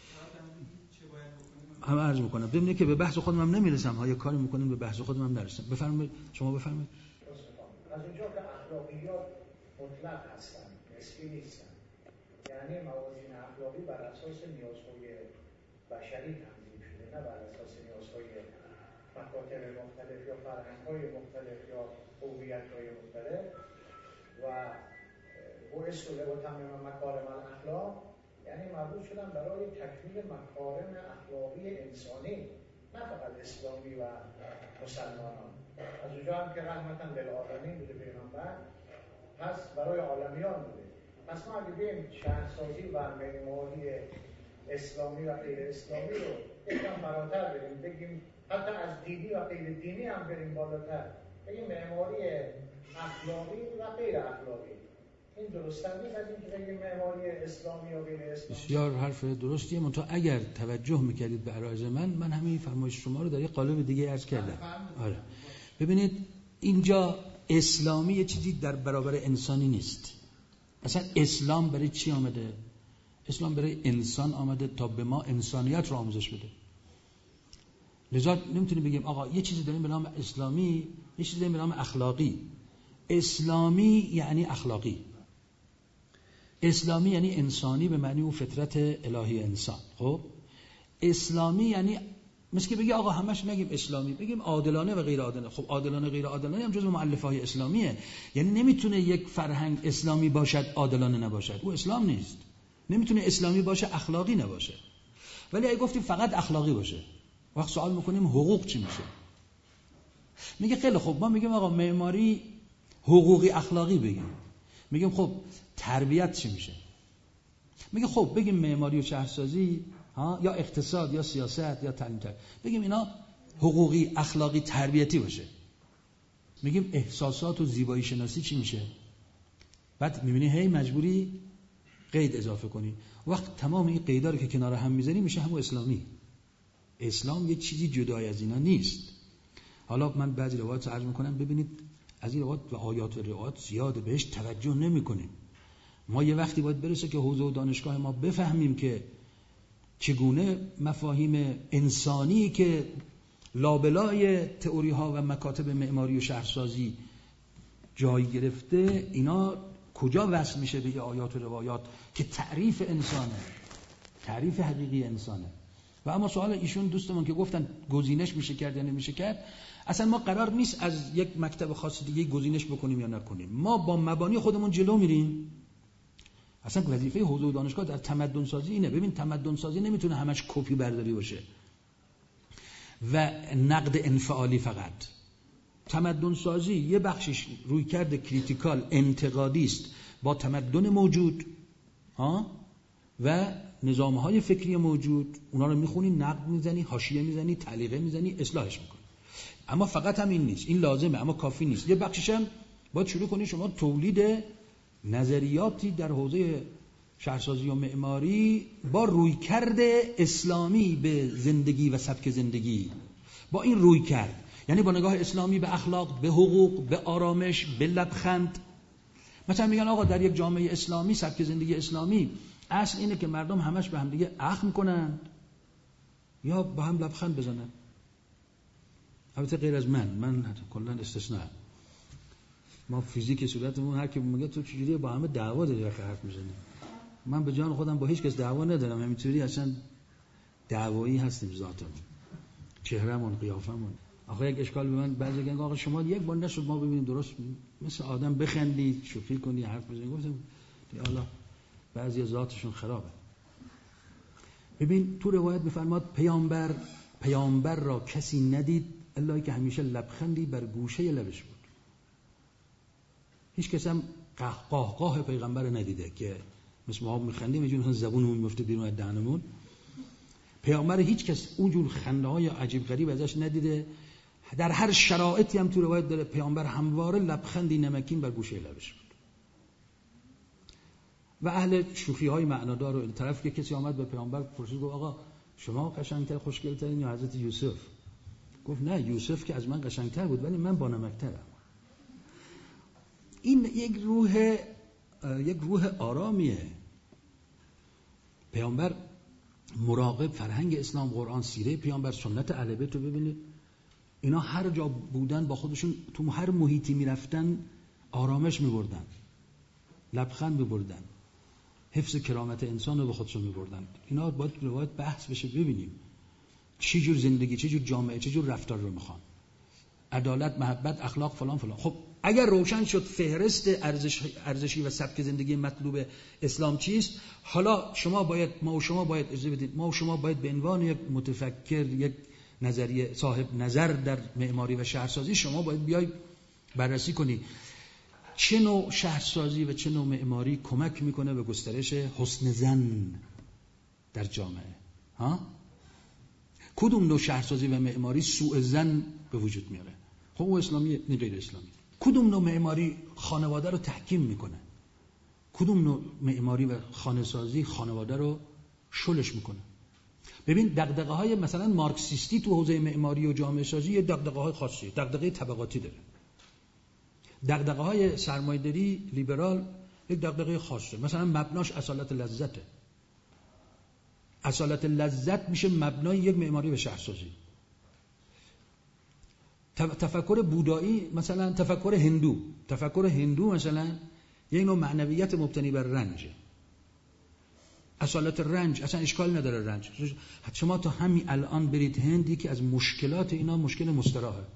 همه عرض میکنم. ضمن که به بحث خودم هم نمیرسم، ها یه کاری میکنیم به بحث خودم هم نرسم. بفرمایید، شما بفرمایید. از اونجا که اخلاقیات مطلق هستن، نسبی نیستن، یعنی موازین اخلاقی بر اساس نیازهای بشری تنظیم شده، نه بر اساس نیازهای مکاتب مختلف یا فرهنگ‌های مختلف یا هویت‌های مختلف. و بعثت لأتمم مکارم الاخلاق یعنی مبعوث شدن برای تکمیل مکارم اخلاقی انسانی، نه فقط اسلامی و مسلمانان. از اونجا هم که رحمتاً للعالمین بوده پیغمبر، پس برای عالمیان بوده. پس ما اگه بیم شهرسازی و معماری اسلامی و غیر اسلامی رو یکم فراتر بریم، بگیم حتی از دینی و غیر دینی هم بریم بالاتر، بگیم معماری اخلاقی و غیر اخلاقی، این درست نیست از اینکه بگیم معماری اسلامی و غیر اسلامی؟ بسیار حرف درستیه، منتها اگر توجه میکردید به عرایض من همین فرمایش شما رو در یک قالب دیگه عرض کردم. آره ببینید اینجا اسلامی یه چیزی در برابر انسانی نیست. اصلا اسلام برای چی آمده؟ اسلام برای انسان آمده تا به ما انسانیت رو آموزش بده. لذا نمیتونیم بگیم آقا یه چیزی داریم به نام اسلامی، یه چیزی داریم به نام اخلاقی. اسلامی یعنی اخلاقی، اسلامی یعنی انسانی به معنی اون فطرت الهی انسان. خب اسلامی یعنی مثل که بگی آقا همش نگیم اسلامی، بگیم عادلانه و غیر عادلانه. خب عادلانه غیر عادلانه هم جزو مؤلفه های اسلامیه، یعنی نمیتونه یک فرهنگ اسلامی باشد عادلانه نباشد، او اسلام نیست. نمیتونه اسلامی باشه اخلاقی نباشه. ولی اگه گفتیم فقط اخلاقی باشه، وقت سوال میکنیم حقوق چی میشه؟ میگه خیلی خب ما میگیم آقا معماری حقوقی اخلاقی بگیم. میگیم خب تربیت چی میشه؟ میگه خب بگیم معماری و شهرسازی یا اقتصاد یا سیاست یا تعلیم، بگیم اینا حقوقی اخلاقی تربیتی باشه. میگیم احساسات و زیبایی شناسی چی میشه؟ بعد میبینی هی مجبوری قید اضافه کنی. وقت تمام این قیدا رو که کنار هم میذاری میشه همون اسلامی. اسلام یه چیزی جدای از اینا نیست. حالا من بعضی روایات عرض میکنم، ببینید از این روایات و آیات و روایات زیاده بهش توجه نمیکنیم. ما یه وقتی باید برسه که حوزه و دانشگاه ما بفهمیم که چگونه مفاهیم انسانی که لابلای تئوری ها و مکاتب معماری و شهرسازی جای گرفته، اینا کجا وصل میشه به آیات و روایات که تعریف انسانه، تعریف حقیقی انسانه. و اما سوال ایشون دوستمون که گفتن گزینش میشه کرد یا نمیشه کرد، اصلا ما قرار نیست از یک مکتب خاص دیگه گزینش بکنیم یا نکنیم. ما با مبانی خودمون جلو میریم. اصلا وظیفه حوزه و دانشگاه در تمدن سازی اینه. ببین تمدن سازی نمیتونه همش کپی برداری باشه و نقد انفعالی فقط. تمدن سازی یه بخشش رویکرد کریتیکال انتقادی است با تمدن موجود و نظام‌های فکری موجود. اونا رو میخونی، نقد میزنی، حاشیه میزنی، تعلیقه میزنی، اصلاحش میکنی. اما فقط هم این نیست، این لازمه اما کافی نیست. یه بخشش هم باید شروع کنی شما تولید نظریاتی در حوزه شهرسازی و معماری با رویکرد اسلامی به زندگی و سبک زندگی. با این رویکرد یعنی با نگاه اسلامی به اخلاق، به حقوق، به آرامش، به لبخند. مثلا میگن آقا در یک جامعه اسلامی سبک زندگی اسلامی اصل اینه که مردم همش به هم دیگه اخم کنن یا با هم لبخند بزنن. البته غیر از من کلا استثناء. ما فیزیک صورتمون هر کی میگه تو چجوری با همه دعوا داری حرف میزنی. من به جان خودم با هیچ کس دعوا ندارم، همینطوری اصلا دعوایی هستیم ذاتمون، چهرهمون، قیافمون. آخه یک اشکال به من بعضی میگن آقا شما یک بار نشد ما ببینیم درست مثل آدم بخندی، شوخی کنی، حرف بزنی. گفتم حالا بعضی ذاتشون خرابه. ببین تو روایت میفرماد پیامبر را کسی ندید الا که همیشه لبخندی بر گوشه لبش بود. هیچ کس هم قهقاه پیغمبر ندیده که مثل ما میخندیم اینجوری مثلا زبونمون میفته بیرون از دهنمون. پیامبر هیچ کس اونجور خنده‌های عجیب غریب ازش ندیده. در هر شرایطی هم تو روایت داره پیامبر همواره لبخندی نمکین بر گوشه لبش بود. و اهل شوخی‌های معنادار و طرف که کسی آمد به پیامبر پرسید گفت آقا شما قشنگتر خوشگل‌ترین یا حضرت یوسف؟ گفت نه یوسف که از من قشنگتر بود ولی من با نمک‌ترم. این یک روح آرامیه. پیامبر مراقب فرهنگ اسلام، قرآن، سیره پیامبر، سنت اهل بیت رو ببینید. اینا هر جا بودن با خودشون تو هر محیطی میرفتن آرامش میبردن، لبخند میبردن، حفظ کرامت انسان رو به خودشون میبردن. اینا باید روایت بحث بشه ببینیم چه جور زندگی، چه جور جامعه، چه جور رفتار رو میخوان. عدالت، محبت، اخلاق فلان فلان. خب اگر روشن شد فهرست ارزشی و سبک زندگی مطلوب اسلام چیست، حالا ما و شما باید اجازه بدید، ما و شما باید به عنوان یک متفکر، یک صاحب نظر در معماری و شهرسازی، شما باید بیای بررسی کنی چه نوع شهرسازی و چه نوع معماری کمک میکنه به گسترش حسن ظن در جامعه؟ کدوم نوع شهرسازی و معماری سوء ظن به وجود میاره؟ خب اون اسلامیه، نه غیر اسلامی. کدوم نوع معماری خانواده رو تحکیم میکنه؟ کدوم نوع معماری و خانه‌سازی خانواده رو شلش میکنه؟ ببین دغدغه‌های مثلا مارکسیستی تو حوزه معماری و جامعه سازی یه دغدغه‌های خاصیه، دغدغه طبقاتی داره. دغدغه‌های سرمایه‌داری لیبرال یک دغدغه خاصه، مثلا مبناش اصالت لذته. اصالت لذت میشه مبنای یک معماری و شهرسازی. تفکر بودایی مثلا تفکر هندو مثلا یک نوع معنویت مبتنی بر رنجه. اصالت رنج اصلا اشکال نداره رنج. شما تا همین الان برید هندی که از مشکلات اینا مشکل مستراحه.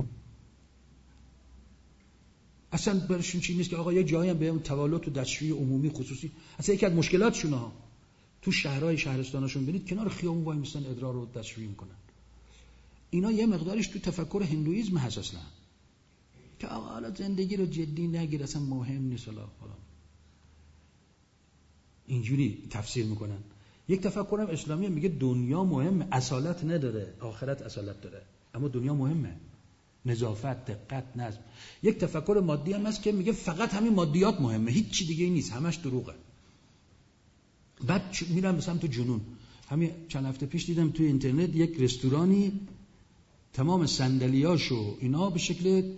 اصلا برشون چیزی نیست که آقا یه جایی هم بهم تولد و دستشویی عمومی خصوصی، اصلا یکی از مشکلاتشون ها تو شهرهای شهرستانشون برید کنار خیابون وای میستن ادرار رو دستشویی میکنن. اینا یه مقدارش تو تفکر هندویسم هست اصلا، که آقا حالا زندگی رو جدی نگیر، اصلا مهم نیست. حالا اینجوری تفسیر میکنن. یک تفکرم اسلامی میگه دنیا مهمه، اصالت نداره، آخرت اصالت داره، اما دنیا مهمه، نظافت، دقت، نظم. یک تفکر مادی هم هست که میگه فقط همین مادیات مهمه، هیچ چی دیگه نیست، همش دروغه. بعد میرم به سمت جنون. همین چند هفته پیش دیدم توی اینترنت یک رستورانی تمام صندلیاشو اینا به شکل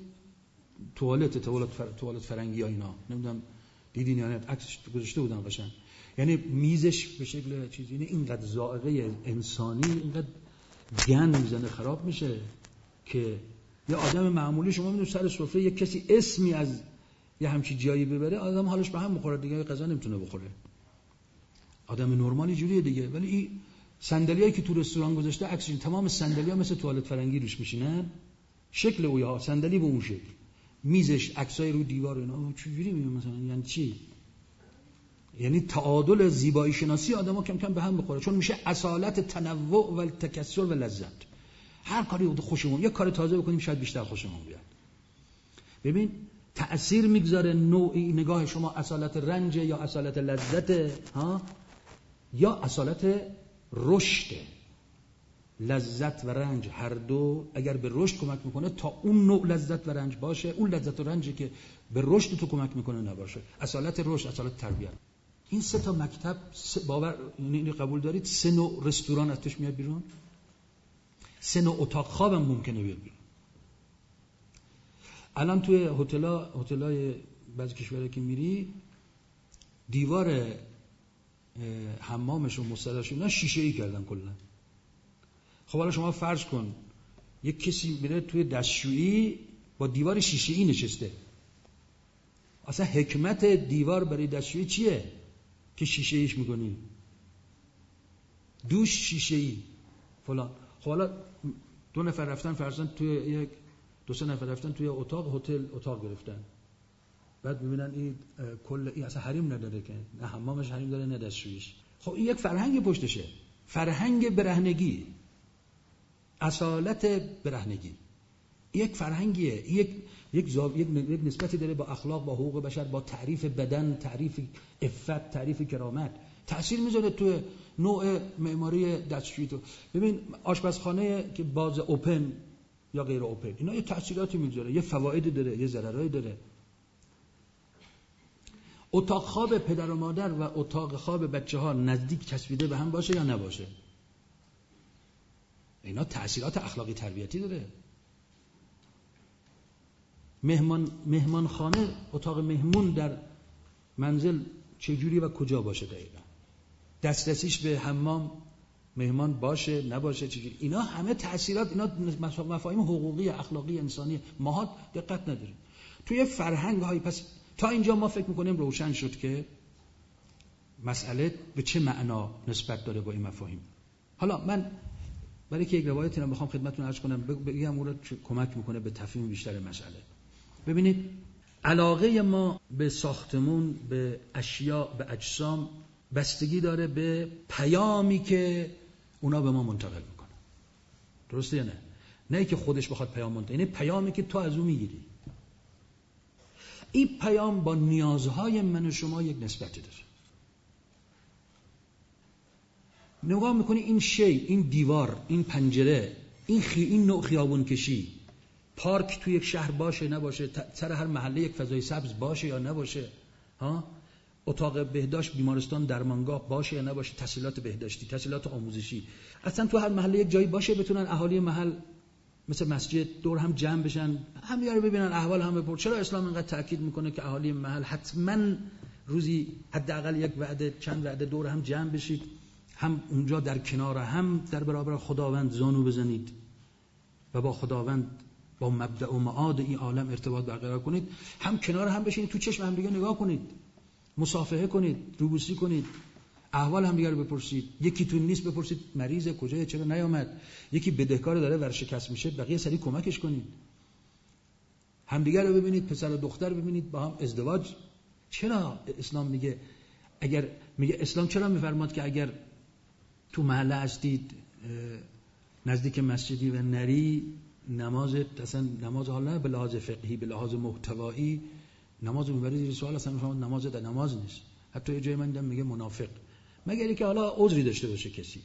توالت فرنگی ها اینا، نمیدونم دیدین یا نه، عکسش گذاشته بودن قشنگ. یعنی میزش به شکل چیزی، یعنی اینقدر ذائقه انسانی اینقدر گند میزنه خراب میشه که یه آدم معمولی شما میدونید سر سفره یک کسی اسمی از یه همچین جایی ببره آدم حالش به هم میخوره دیگه، غذا نمیتونه بخوره. آدم نرمالی جوریه دیگه. ولی این صندلیایی که تو رستوران گذاشته عکسش تمام صندلی‌ها مثل توالت فرنگی روش میشینن، شکل اویا صندلی به اون شکل، میزش عکسای رو دیوار اینا چجوری میگم مثلا، یعنی چی؟ یعنی تعادل زیبایی شناسی آدم‌ها کم کم به هم بخوره، چون میشه اصالت تنوع و تکثر و لذت. هر کاری خوشمون، یک کار تازه بکنیم شاید بیشتر خوشمون بیاد. ببین تأثیر میگذاره نوعی نگاه شما، اصالت رنج یا اصالت لذت یا اصالت رشد. لذت و رنج هر دو اگر به رشد کمک میکنه تا اون نوع لذت و رنج باشه، اون لذت و رنجی که به رشد تو کمک میکنه نباشه. اصالت رشد، اصالت تربیت. این سه تا مکتب باور یعنی قبول دارید 3 نوع رستوران از توش میاد بیرون، 3 نوع اتاق خواب هم ممکنه بیاد بیرون. الان توی هتل‌های بعضی کشورها که میری دیوار حمامش و مستراحش اینا شیشه‌ای کردن کلا. خب حالا شما فرض کن یک کسی میره توی دستشویی با دیوار شیشه‌ای نشسته. اصلا حکمت دیوار برای دستشویی چیه که شیشه‌ایش می‌کنی؟ دوش شیشه‌ای فلان. خب حالا 2 نفر رفتن فرضاً توی 2-3 نفر رفتن توی هتل اتاق گرفتن. بعد می‌بینن این کل این اصلا حریم نداره که، نه حمامش حریم داره نه دستشوییش. خب این یک فرهنگ پشتشه، فرهنگ برهنگی، اصالت برهنگی. یک فرهنگیه، یک نسبتی داره با اخلاق، با حقوق بشر، با تعریف بدن، تعریف عفت، تعریف کرامت. تأثیر میذاره تو نوع معماری دستشویی. تو ببین آشپزخانه که باز اوپن یا غیر اوپن، اینا یه تأثیراتی میذاره، یه فوایدی داره، یه ضررایی داره. اتاق خواب پدر و مادر و اتاق خواب بچه‌ها نزدیک چسبیده به هم باشه یا نباشه، اینا تأثیرات اخلاقی تربیتی داره. مهمان خانه، اتاق مهمون در منزل چجوری و کجا باشه دقیقا، دسترسیش به حمام مهمان باشه نباشه چجوری، اینا همه تأثیرات، اینا مفاهیم حقوقی اخلاقی انسانی ماها دقت نداریم توی فرهنگ های. پس تا اینجا ما فکر میکنیم روشن شد که مسئله به چه معنا نسبت داره با این مفاهیم. حالا من برای که یک روایتی رو بخوام خدمتتون عرض کنم بگم اون رو کمک میکنه به تفهیم بیشتر مسئله. ببینید علاقه ما به ساختمون، به اشیاء، به اجسام بستگی داره به پیامی که اونا به ما منتقل میکنن. درسته یا نه؟ نه که خودش بخواد پیام منتقل، یعنی پیامی که تو از اون میگیری. این پیام با نیازهای من و شما یک نسبتی داره. نگاه میکنی این این دیوار، این پنجره، این نوع خیابون کشی، پارک توی یک شهر باشه نباشه، سر هر محله یک فضای سبز باشه یا نباشه، اتاق بهداشت، بیمارستان، درمانگاه باشه یا نباشه، تسهیلات بهداشتی، تسهیلات آموزشی، اصلا تو هر محله یک جایی باشه بتونن اهالی محل مثل مسجد دور هم جمع بشن، هم دیگه رو ببینن، احوال هم بپرسن. چرا اسلام اینقدر تاکید میکنه که اهالی محل حتما روزی حداقل یک وعده چند وعده دور هم جمع بشید، هم اونجا در کنار هم در برابر خداوند زانو بزنید و با خداوند با مبدأ و معاد این عالم ارتباط برقرار کنید، هم کنار هم بشینید، تو چشم هم دیگه نگاه کنید، مصافحه کنید، روبوسی کنید، احوال هم دیگه رو بپرسید. یکی تو نیست بپرسید مریضه کجاست، چرا نیامد، یکی بدهکار داره ورشکست میشه، بقیه سری کمکش کنید، همدیگه رو ببینید، پسر و دختر ببینید با هم ازدواج. چرا اسلام میگه اسلام چرا میفرماد که اگر تو محله هستید نزدیک مسجدی و نری نماز حالا به لحاظ فقهی به لحاظ محتوایی نماز میبرید زیر سوال، اصلا نماز نیست. حتی یه جای من دیدم میگه منافق، مگر اینکه حالا عذری داشته باشه کسی،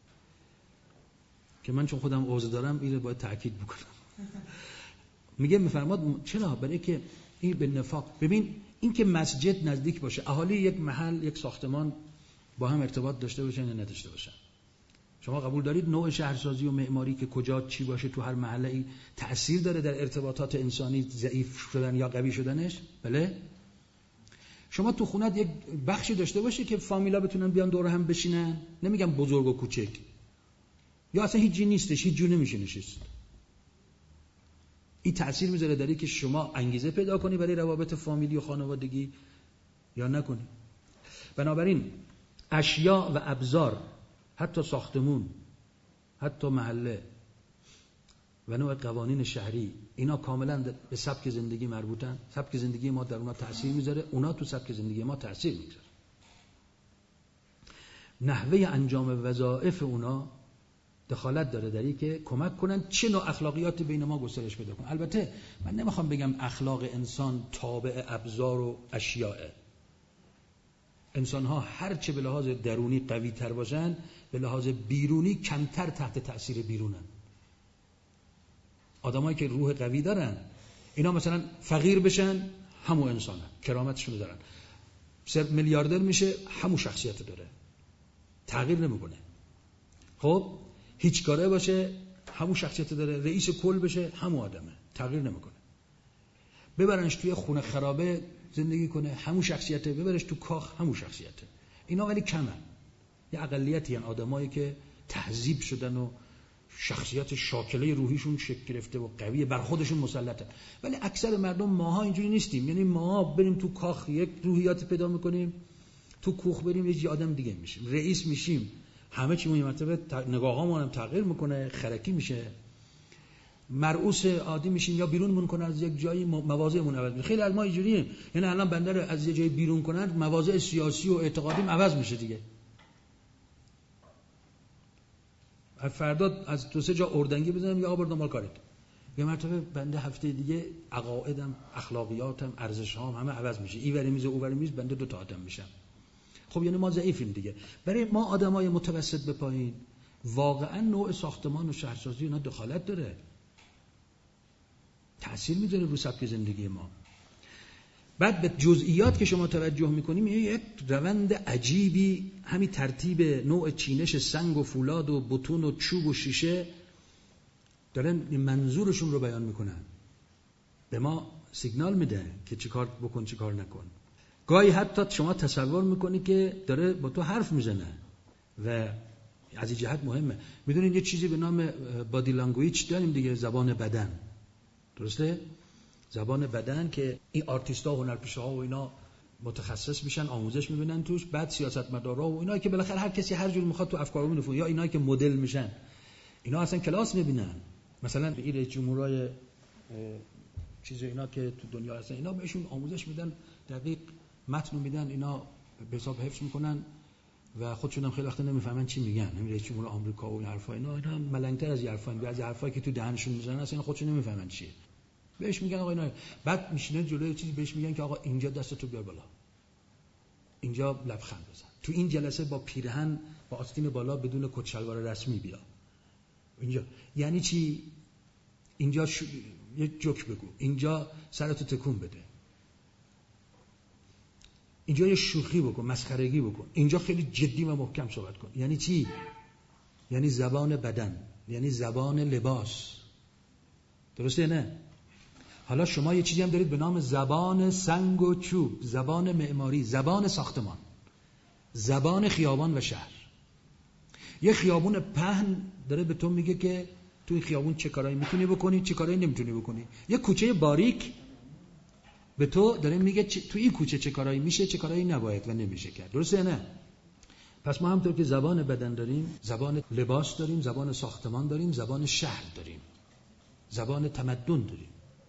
که من چون خودم عذر دارم اینو باید تاکید بکنم. میگه میفرماد چرا؟ برای که این به نفاق. ببین این که مسجد نزدیک باشه، اهالی یک محل یک ساختمان با هم ارتباط داشته باشن یا نداشته باشن، شما قبول دارید نوع شهرسازی و معماری که کجا چی باشه تو هر محله ای تأثیر داره در ارتباطات انسانی ضعیف شدن یا قوی شدنش؟ بله. شما تو خونت یک بخشی داشته باشه که فامیلا بتونن بیان دور هم بشینن، نمیگم بزرگ و کوچک، یا اصلا هیچی نیستش، هیچ جور نمیشه نشست. این تأثیر میذاره در اینکه شما انگیزه پیدا کنی برای روابط فامیلی و خانوادگی یا نکنی. بنابراین اشیاء و ابزار، حتی ساختمون، حتی محله و نوع قوانین شهری، اینا کاملا به سبک زندگی مربوطن. سبک زندگی ما در اونا تأثیر میذاره، اونا تو سبک زندگی ما تأثیر میذاره. نحوه انجام وظایف اونا دخالت داره در این که کمک کنن چه نوع اخلاقیات بین ما گسترش پیدا کنه. البته من نمیخوام بگم اخلاق انسان تابع ابزار و اشیاء. انسان ها هرچه به لحاظ درونی قوی تر باشن، به لحاظ بیرونی کمتر تحت تأثیر بیرونن. آدمایی که روح قوی دارن اینا مثلا فقیر بشن همون انسانن، کرامتشون دارن، میلیاردر میشه همون شخصیت داره، تغییر نمیکنه. خب هیچ کاره باشه همون شخصیت داره، رئیس کل بشه همون آدمه، تغییر نمیکنه. ببرنش توی خونه خرابه زندگی کنه همون شخصیته، ببرش تو کاخ همون شخصیته. اینا ولی کمن، یه اقلیتی هن، آدمایی که تهذیب شدن و شخصیت شاکله روحیشون شکل گرفته و قویه، بر خودشون مسلطه. ولی اکثر مردم ماها اینجوری نیستیم. یعنی ماها بریم تو کاخ یک روحیات پیدا میکنیم، تو کوخ بریم یه آدم دیگه میشیم، رئیس میشیم، همه چیمون یه مرتبه نگاهامون هم تغییر میکنه، خرکی میشه، مرعوس عادی میشیم، یا بیرونمون کنن از یک جایی مواضعمون عوض میشه. خیلی از ما اینجوریه، یعنی الان بنده رو از یه جای بیرون کنن مواضع سیاسی و اعتقادیم عوض میشه دیگه. فردا از دو سه جا اردنگی بزنم یا آبر دنبال کارید، یه مرتبه بنده هفته دیگه عقایدم، اخلاقیاتم، ارزش‌هام همه عوض میشه، اینوری میز و اونوری میز بنده دو تا آدم میشم. خب یعنی ما ضعیفیم دیگه. برای ما آدمای متوسط به پایین واقعا نوع ساختمان و شهرسازی اینا دخالت داره، تأثیر میذاره رو سبک زندگی ما. بعد به جزئیات که شما توجه میکنیم یک روند عجیبی، همین ترتیب نوع چینش سنگ و فولاد و بتون و چوب و شیشه دارن منظورشون رو بیان میکنن، به ما سیگنال میده که چیکار بکن چیکار نکن. گاهی حتی شما تصور میکنی که داره با تو حرف میزنه و از این جهت مهمه. میدونین یه چیزی به نام بادی لنگویج داریم دیگه، زبان بدن، درسته؟ زبان بدن که این آرتیستا و هنرپیشه‌ها و اینا متخصص میشن، آموزش میبینن توش، بعد سیاستمدارا و اینا که بالاخره هر کسی هر جور میخواد تو افکارو میفهمه، یا اینا که مدل میشن، اینا اصلا کلاس میبینن. مثلا به این جمهورای چیز اینا که تو دنیا هستن، اینا بهشون آموزش میدن، دقیق متن میدن، اینا به حساب حفظ میکنن و خودشون هم خیلی وقت نمیفهمن چی میگن. همین رئیس جمهور آمریکا و این حرفا، اینا ملنگتر از این حرفا، بعضی حرفایی که تو دهنشون میزنن اصلا خودشون نمیفهمن چیه. بهش میگن آقا اینا، بعد میشینه جلوی چیزی بهش میگن که آقا اینجا دستتو بیار بالا، اینجا لبخند بزن، تو این جلسه با پیرهن با آستین بالا بدون کت شلوار رسمی بیا اینجا. یعنی چی؟ اینجا یه جوک بگو، اینجا سرتو تکون بده، اینجا یه شوخی بکن، مسخرگی بکن، اینجا خیلی جدی و محکم صحبت کن. یعنی چی؟ یعنی زبان بدن، یعنی زبان لباس. درسته نه؟ حالا شما یه چیزی هم دارید به نام زبان سنگ و چوب، زبان معماری، زبان ساختمان، زبان خیابان و شهر. یه خیابون پهن داره به تو میگه که تو این خیابون چه کارایی میتونی بکنی، چه کارایی نمیتونی بکنی. یه کوچه باریک به تو داره میگه تو این کوچه چه کارایی میشه، چه کارایی نباید و نمیشه کرد. درسته نه؟ پس ما همونطور که زبان بدن داریم، زبان لباس داریم، زبان ساختمان داریم، زبان شهر داریم، زبان تمدن داریم.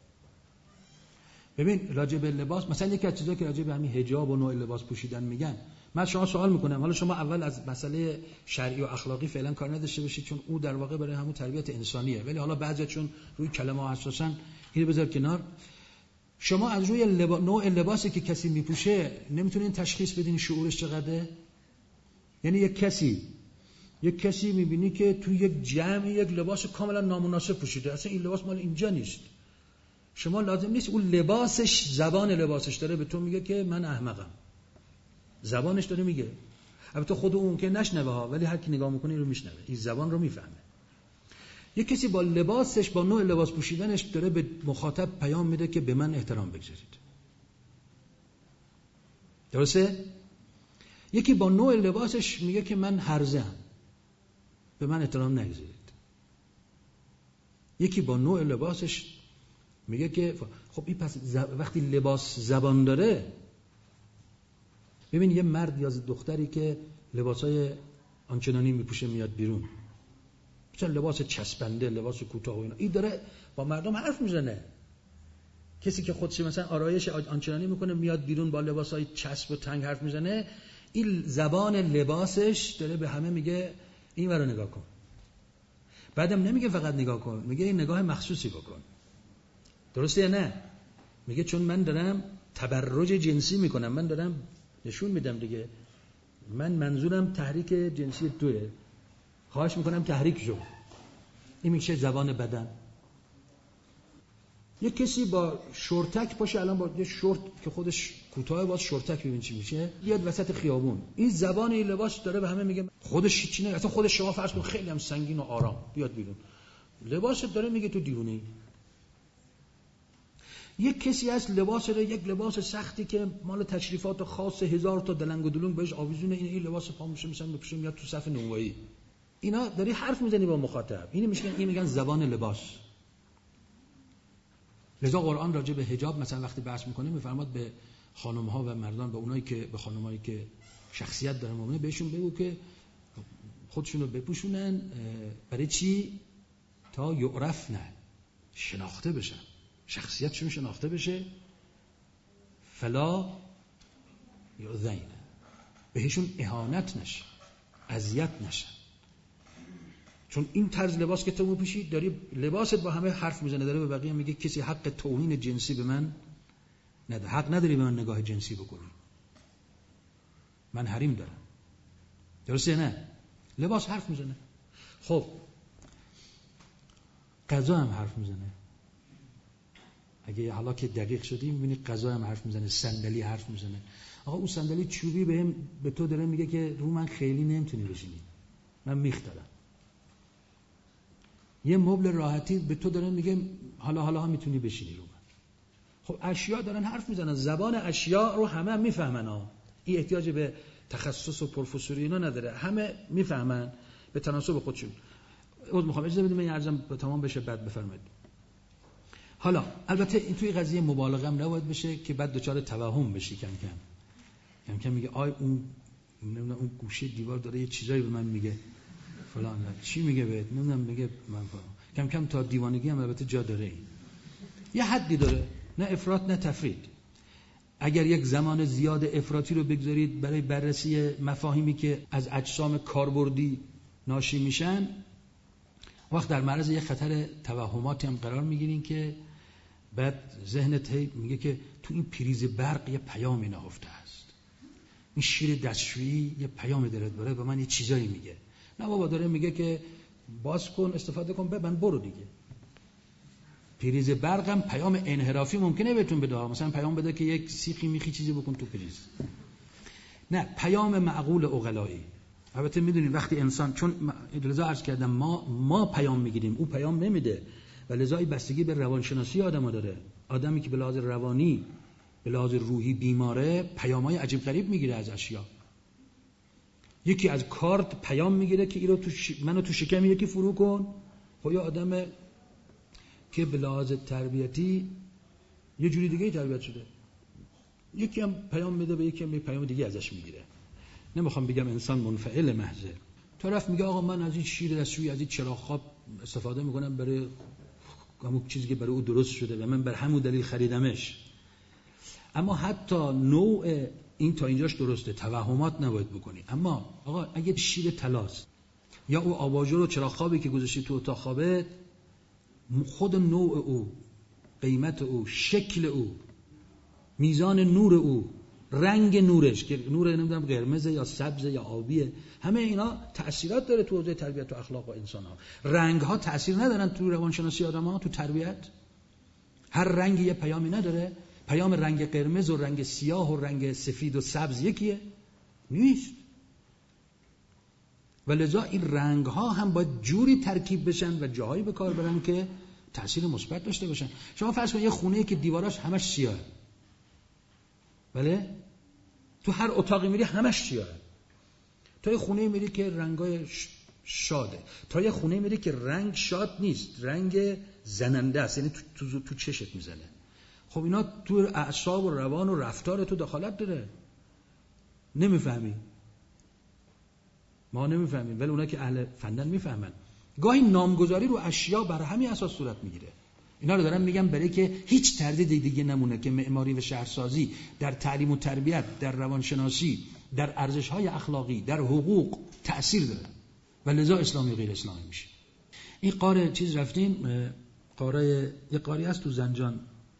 ببین راجع به لباس، مثلا یکی از چیزایی که راجع به همین حجاب و نوع لباس پوشیدن میگن، من شما سوال میکنم، حالا شما اول از مسئله شرعی و اخلاقی فعلا کار نداشته باشید چون او در واقع برای همون تربیت انسانیه، ولی حالا بعضیا چون روی کلمه ها حساسن اینو بذار کنار. شما از روی نوع لباسی که کسی میپوشه نمیتونین تشخیص بدین شعورش چقدره. یعنی یک کسی میبینی که تو یک جمع یک لباس کاملا نامناسب پوشیده، اصلا این لباس مال اینجا نیست. شما لازم نیست اون لباسش، زبان لباسش داره به تو میگه که من احمقم، زبانش داره میگه. البته خود اون که نشنوه ها، ولی هر کی نگاه میکنه این رو میشنوه، این زبان رو میفهمه. یک کسی با لباسش، با نوع لباس پوشیدنش داره به مخاطب پیام میده که به من احترام بگذارید. درسته؟ یکی با نوع لباسش میگه که من هرزه‌ام، به من احترام نگذارید. یکی با نوع لباسش میگه که خب این پس وقتی لباس زبان داره، ببین یه مرد یا دختری که لباسای آنچنانی میپوشه میاد بیرون، مثلا لباس چسبنده، لباس کوتاه و اینا، این داره با مردم حرف میزنه. کسی که خودش مثلا آرایش آنچنانی میکنه میاد بیرون با لباسای چسب و تنگ حرف میزنه، این زبان لباسش داره به همه میگه این ورا نگاه کن. بعدم نمیگه فقط نگاه کن، میگه این نگاه مخصوصی بکن. درسته یا نه؟ میگه چون من دارم تبرج جنسی میکنم، من دارم نشون میدم دیگه، من منظورم تحریک جنسی توئه، خواهش میکنم تحریک شو. این میشه زبان بدن. یک کسی با شورتک باشه، الان با یه شورت که خودش کوتاه باز شورتک، ببین چی میشه، بیاد وسط خیابون، این زبان این لباس داره به همه میگه خودش هیچ چیزی، اصلا خودش شما فرض کن خیلی هم سنگین و آرام بیاد بیرون، لباست داره میگه تو دیوونه‌ای. یک کسی از لباس داره، یک لباس سختی که مال تشریفات خاص، 1000 تا دلنگ و دلونگ بهش آویزونه، این لباس پاموشه میشن بپوشه میاد تو صف نونوایی. اینا داری حرف میزنی با مخاطب، این میگن زبان لباس. لذا قرآن راجع به حجاب مثلا وقتی بحث میکنه میفرماد به خانم‌ها و مردان، به اونایی که به خانمایی که شخصیت دارن مؤمنه، بهشون بگو که خودشون رو بپوشونن. برای چی؟ تا یعرفن، شناخته بشن، شخصیتشون شناخته بشه. فلا یؤذین، بهشون اهانت نشه، اذیت نشه. چون این طرز لباس که تو میپوشی، داری لباست با همه حرف میزنه، داره به بقیه میگه کسی حق توهین جنسی به من نداره، حق نداری به من نگاه جنسی بکنی، من حریم دارم. درسته نه؟ لباس حرف میزنه. خب غذا هم حرف میزنه. اگه حالا که دقیق شدیم میبینی غذا هم حرف میزنه، صندلی حرف میزنه. آقا اون صندلی چوبی به تو داره میگه که رو من خیلی نمیتونی بشینی، من میخ دارم. یه مبل راحتی به تو داره میگه حالا ها میتونی بشینی رو من. خب اشیا دارن حرف میزنن، زبان اشیا رو همه میفهمن ها. این احتیاج به تخصص و پروفسوری اینا نداره، همه میفهمن به تناسب خودشون. میخوام اجازه بدید من عرضم به تمام بشه بعد بفرمایید. حالا البته این توی قضیه مبالغه هم نباید بشه که بعد دچار توهم بشی. کم کم میگه آی اون اون گوشه دیوار داره یه چیزایی به من میگه فلان، چی میگه بهت نمیدونم، میگه من فلان. کم تا دیوانگی هم البته جا داره، یه حدی داره، نه افراط نه تفرید. اگر یک زمان زیاد افراطی رو بگذارید برای بررسی مفاهیمی که از اجسام کاربردی ناشی میشن، وقت در معرض یک خطر توهماتی هم قرار میگیرین که بعد ذهنت میگه که تو این پریز برق یه پیامی نهفته است، این شیر دستشویی یه پیام داره برای به من یه چیزایی میگه. نه بابا، داره میگه که باز کن، استفاده کن، ببند، برو دیگه. پریز برق هم پیام انحرافی ممکنه بهتون بده، مثلا پیام بده که یک سیخی میخی چیزی بکن تو پریز. نه، پیام معقول عقلایی. البته میدونید وقتی انسان، چون لذا عرض کردم ما پیام میگیریم، او پیام نمیده و لذا این بستگی به روانشناسی آدمو داره. آدمی که به لحاظ روانی، به لحاظ روحی بیماره، پیامای عجیب غریب میگیره از اشیا. یکی از کارت پیام میگیره که اینو منو تو شکم یکی فرو کن. خب یا آدم که به لحاظ تربیتی یه جوری دیگه تربیت شده، یکی هم پیام میده به یکی هم پیام دیگه ازش میگیره. نمیخوام بگم انسان منفعل محضه. طرف میگه آقا من از این شیر دستشویی، از این چراغ خواب استفاده میکنم برای همون چیزی که برای او درست شده و من بر همون دلیل خریدمش. اما حتی نوع این تا اینجاش درسته، توهمات نباید بکنی. اما آقا اگه شیر طلاست یا او آباژور و چراغ خوابی که گذاشتی تو اتاق خوابت، خود نوع او، قیمت او، شکل او، میزان نور او، رنگ نورش که نور نمیدونم قرمز یا سبز یا آبیه، همه اینا تأثیرات داره تو حوزه تربیت و اخلاق و انسان ها. رنگ ها تأثیر ندارن تو روانشناسی آدم ها، تو تربیت؟ هر رنگی یه پیامی نداره؟ پیام رنگ قرمز و رنگ سیاه و رنگ سفید و سبز یکیه؟ نیست. و لذا این رنگ ها هم باید جوری ترکیب بشن و جاهایی به کار برن که تأثیر مثبت داشته باشن. شما فرض کن یه خونه که دیواراش همش سیاهه، بله؟ تو هر اتاقی میری همش سیاهه. تا یه خونه میری که رنگای شاده، تا یه خونه میری که رنگ شاد نیست، رنگ زننده است، یعنی تو چشت میزنه. خب اینا تو اعصاب و روان و رفتار تو دخالت داره. نمیفهمی، ما نمیفهمیم، ولی اونا که اهل فندن میفهمن. گاهی نامگذاری رو اشیا بر همین اساس صورت میگیره. اینا رو دارم میگم برای که هیچ تردید دیگه نمونه که معماری و شهرسازی در تعلیم و تربیت، در روانشناسی، در ارزش‌های اخلاقی، در حقوق تأثیر داره و لذا اسلامی و غیر اسلامی میشه. این قاره چیز رفتیم، یه قاری هست تو زنجان،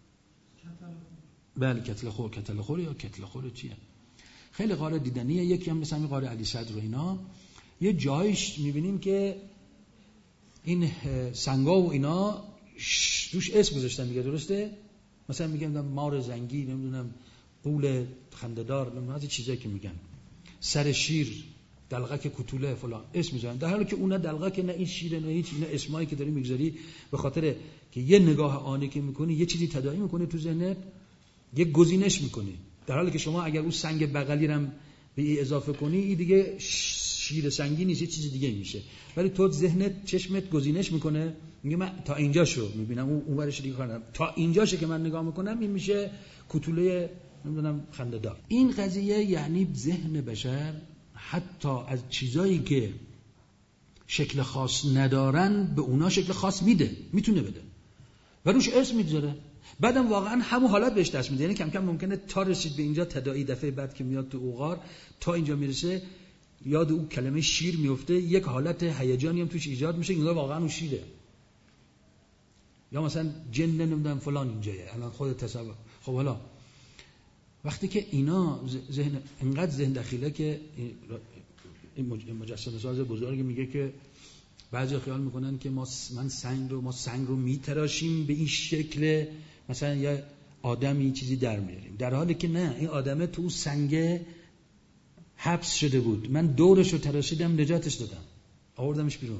بله، کتلخور یا کتلخور چیه، خیلی قاره دیدنیه. یکی هم مثلا قاره علی صدر و اینا، یه جایش میبینیم که این سنگا و اینا دوش اسم گذاشتن دیگه، درسته؟ مثلا میگن مار زنگی، نمیدونم قول خنده‌دار، نمیدونم از چیزایی که میگن، سر شیر، دلغک کوتوله فلان، اسم میذارن، در حالی که اونا دلغک نه این شیر نه هیچ، اینا اسمایی که داری میگذاری به خاطر که یه نگاه آنی که میکنی یه چیزی تداعی میکنه تو ذهنت، یه گزینش میکنی، در حالی که شما اگر اون سنگ بغلی رو به این اضافه کنی این دیگه شیر سنگی نیست، یه چیز دیگه میشه، ولی تو ذهنت، چشمت گزینش میکنه، میگه من تا اینجاشو میبینم، اون ورش دیگه کار ندارم، تا اینجاشه که من نگاه میکنم این میشه کوتوله نمیدونم خنده‌دار. این قضیه یعنی ذهن بشر حتی از چیزایی که شکل خاص ندارن به اونا شکل خاص میده، میتونه بده و روش اسم میذاره، بعدم واقعا همون حالت بهش دست میده. یعنی کم کم ممکنه تا رسید به اینجا تداعی دفعه بعد که میاد تو اوغار تا اینجا میرسه یاد اون کلمه شیر میفته، یک حالت هیجانی هم توش ایجاد میشه، انگار واقعا اون شیره، یا مثلا جن نمیدونم فلان اینجایه، الان خودت تصور. خب حالا وقتی که اینا ذهن انقدر ذهن دخیله که این مجسمه ساز بزرگ میگه که بعضی خیال میکنن که ما سنگ رو میتراشیم به این شکل، مثلا یه آدمی چیزی در میاریم، در حالی که نه، این آدمه تو سنگ حبس شده بود، من دورش رو تراشیدم، نجاتش دادم، آوردمش بیرون.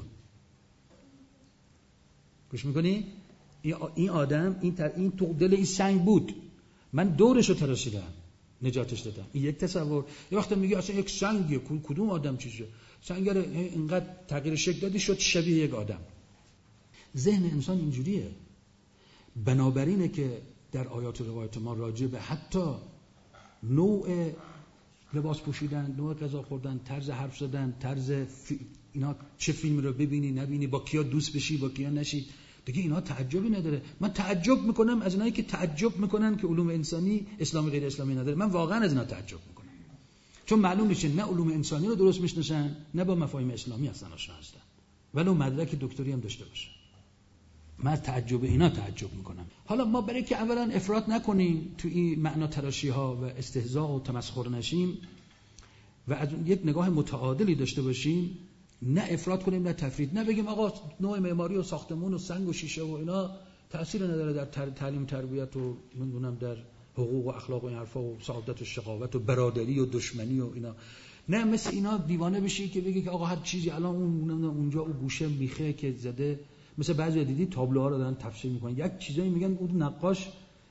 گوش میکنی؟ این آدم این تو دل این سنگ بود، من دورش رو تراشیدم، نجاتش دادم. این یک تصور. یه وقت میگه اصلا یک سنگیه، کدوم آدم چیزه؟ سنگ رو اینقدر تغییر شکل دادی شد شبیه یک آدم. ذهن انسان اینجوریه. بنابراینه که در آیات و روایات ما راجع به حتی نوع لباس پوشیدن، نوع غذا خوردن، طرز حرف زدن، اینا چه فیلمی رو ببینی نبینی، با کیا دوست بشی با کیا نشی، دیگه اینا تعجبی نداره. من تعجب میکنم از اینایی که تعجب میکنن که علوم انسانی اسلامی غیر اسلامی نداره. من واقعا از اینا تعجب میکنم، چون معلوم میشه نه علوم انسانی رو درست میشناسن نه با مفاهیم اسلامی اصلا آشنا هستن، ولو مدرک دکتری هم داشته باشه. من از تعجب اینا تعجب میکنم. حالا ما برای که اولا افراط نکنیم تو این معنا تراشی ها و استهزاء و تمسخر نشیم و از یک نگاه متعادلی داشته باشیم، نه افراط کنیم نه تفرید، نه بگیم آقا نوع معماری و ساختمون و سنگ و شیشه و اینا تأثیر نداره در تعلیم تربیت و نمیدونم در حقوق و اخلاق و این حرفا و سعادت و شقاوت و برادری و دشمنی و اینا. نه مثل اینا دیوانه بشی که بگی که آقا هر چیزی الان اونجا اون گوشه میخه که زده، مثل بعضی دیدی تابلوها رو دارن تفسیر میکنن، یک چیزایی میگن اون نقاش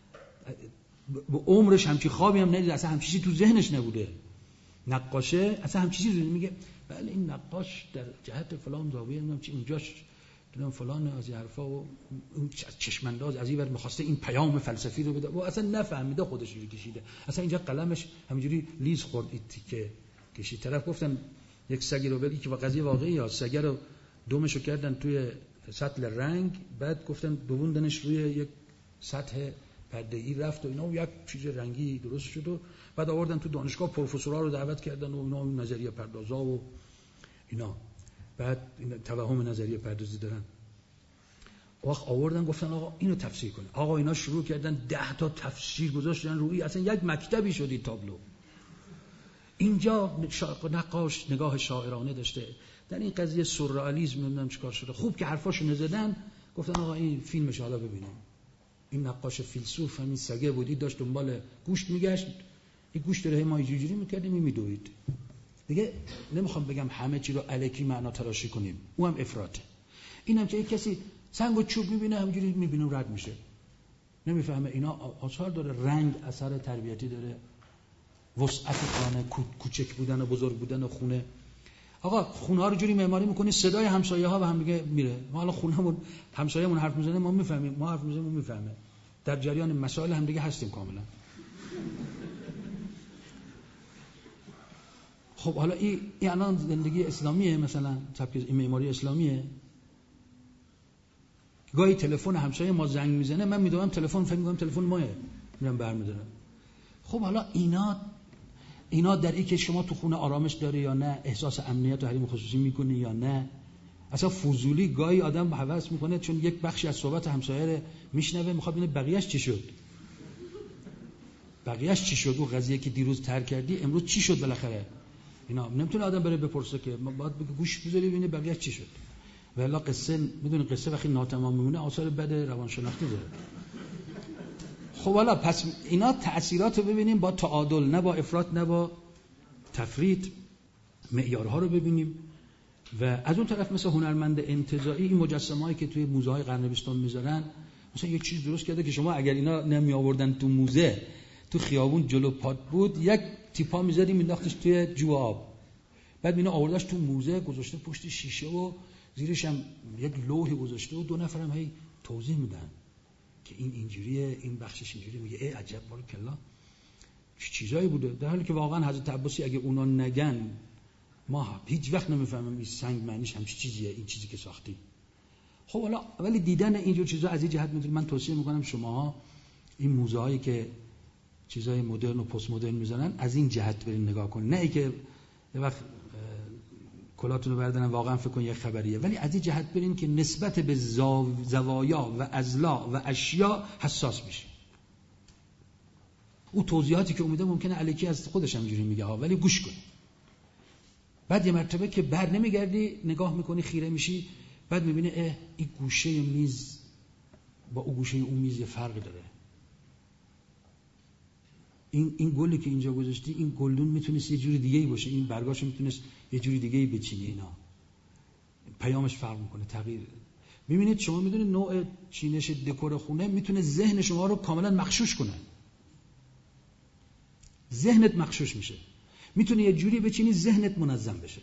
به عمرش همچی خوابی هم ندید، اصلا همچی چیزی تو ذهنش نبوده، نقاشه اصلا همچی چیزی میگه بله این نقاش در جهت فلان زاویه نمیدونم چی اونجاش نمیدونم فلان از این حرفا و اون چشمانداز از این ور می‌خواسته این پیام فلسفی رو بده و اصلا نفهمیده خودش رو کشیده، اصلا اینجا قلمش همینجوری لیز خورد تیکه کشید. طرف گفتن یک سگی رو بگی که قضیه واقعی ها، سگ رو دومشو کردن توی سطل رنگ، بعد گفتن دووندنش روی یک سطح پرده‌ای رفت و اینا و یک چیز رنگی درست شد و بعد آوردن تو دانشگاه پروفسورها رو دعوت کردن و اینا نظریه پردازا و اینا، بعد این توهم نظریه پردازی دارن وقت آوردن گفتن آقا اینو تفسیر کنه. آقا اینا شروع کردن 10 تا تفسیر گذاشتن روی، اصلا یک مکتبی شدی تابلو. اینجا نقاش نگاه شاعرانه داشته، در این قضیه سورئالیسم نمیدونم چیکار شده، خوب که حرفاشو نزدن گفتن آقا این فیلمش حالا ببینیم. این نقاش فیلسوف همین سگه بودی داشت دنبال گوشت میگشت، این گوشت رو ما اینجوری میکردیم میدوید دیگه. نمیخوام بگم همه چی رو الکی معنا تراشی کنیم، اون هم افراطه. اینم که کسی سنگ و چوب میبینه همینجوری میبینه و رد میشه، نمیفهمه اینا آثار داره، رنگ اثر تربیتی داره، وسعت خانه، کوچک بودن و بزرگ بودن و خونه. آقا خونه ها رو جوری معماری میکنی صدای همسایه ها به هم دیگه میره، ما حالا خونهمون همسایه‌مون حرف میزنه ما میفهمیم، ما حرف میزنیم اون میفهمه، در جریان مسائل هم دیگه هستیم کاملا. خب حالا این الان زندگی اسلامیه، مثلا سبک این معماری اسلامیه. گاهی تلفن همسایه ما زنگ میزنه من میدونم تلفن، فکر میکنم تلفن ماه، میرم برمیدارم. خب حالا اینا در این که شما تو خونه آرامش داره یا نه، احساس امنیت و حریم خصوصی میکنه یا نه، اصلا فضولی گاهی آدم هوس میکنه چون یک بخشی از صحبت همسایه رو میشنوه میخواد ببینه بقیه‌اش چی شد، بقیه‌اش چی شد، اون قضیه که دیروز تر کردی امروز چی شد بالاخره. اینا نمیتونه آدم بره بپرسه که باید بگه گوش بذاری ببینه بقیه‌اش چی شد. والا قصه میدونی قصه وقتی ناتمام میمونه آثار بد روانشناختی داره. خب حالا پس اینا تأثیرات رو ببینیم با تعادل، نه با افراط نه با تفرید، معیارها رو ببینیم. و از اون طرف مثل هنرمند انتزاعی این مجسمه‌ای که توی موزه‌های قرن 20 میذارن، مثلا یک چیز درست کرده که شما اگر اینا نمی آوردن تو موزه، تو خیابون جلو پات بود یک تیپا می‌زدی مینداختش توی جو آب، بعد اینا آورداش تو موزه گذاشته پشت شیشه و زیرش هم یک لوح گذاشته و 2 نفرم هی توضیح میدن که این اینجوریه، این بخشش اینجوری، میگه ای عجب بارکلا چه چیزایی بوده، در حالی که واقعا حضرت عباسی اگه اونا نگن ما هیچ وقت نمیفهمیم این سنگ معنیش همچین چیزیه، این چیزی که ساختی. خب حالا ولی دیدن اینجور چیزا از این جهت میتونید، من توصیه میکنم شماها این موزه هایی که چیزای مدرن و پست مدرن میذارن از این جهت برین نگاه کنید، نه اینکه یه وقت کلاتون رو بردارن واقعا فکر کن یه خبریه، ولی از این جهت برین که نسبت به زوایا و اضلاع و اشیاء حساس بشین. او توضیحاتی که امیده ممکنه الکی از خودش همینجوری میگه ها، ولی گوش کن. بعد یه مرتبه که بر نمیگردی نگاه میکنی خیره میشی، بعد میبینی این گوشه میز با اون گوشه اون میز یه فرق داره. این گلی که اینجا گذاشتی، این گلدون میتونست یه جوری دیگه‌ای باشه، این برگاشو میتونست یه جوری دیگه‌ای بچینی، اینا پیامش فرق میکنه، تغییر. میبینید شما میدونید نوع چینش دکور خونه میتونه ذهن شما رو کاملا مغشوش کنه، ذهنت مغشوش میشه، میتونه یه جوری بچینی ذهنت منظم بشه.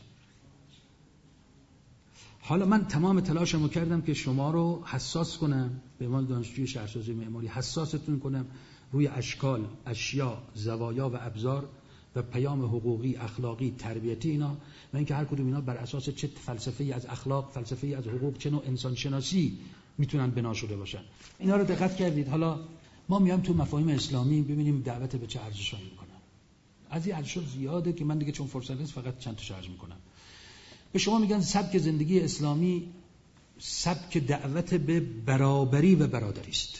حالا من تمام تلاشمو کردم که شما رو حساس کنم، به عنوان دانشجوی شهرسازی معماری حساستون کنم روی اشکال، اشیاء، زوایا و ابزار و پیام حقوقی، اخلاقی، تربیتی اینا، و اینکه هر کدوم اینا بر اساس چه فلسفه‌ای از اخلاق، فلسفه‌ای از حقوق، چه نوع انسان شناسی میتونن بنا شده باشن. اینا رو دقت کردید. حالا ما میام تو مفاهیم اسلامی ببینیم دعوت به چه ارزشایی میکنن. از این ارزش زیاده که من دیگه چون فرصت نیست فقط چند تا شارژ میکنم. به شما میگن سبک زندگی اسلامی سبک دعوت به برابری و برادری است.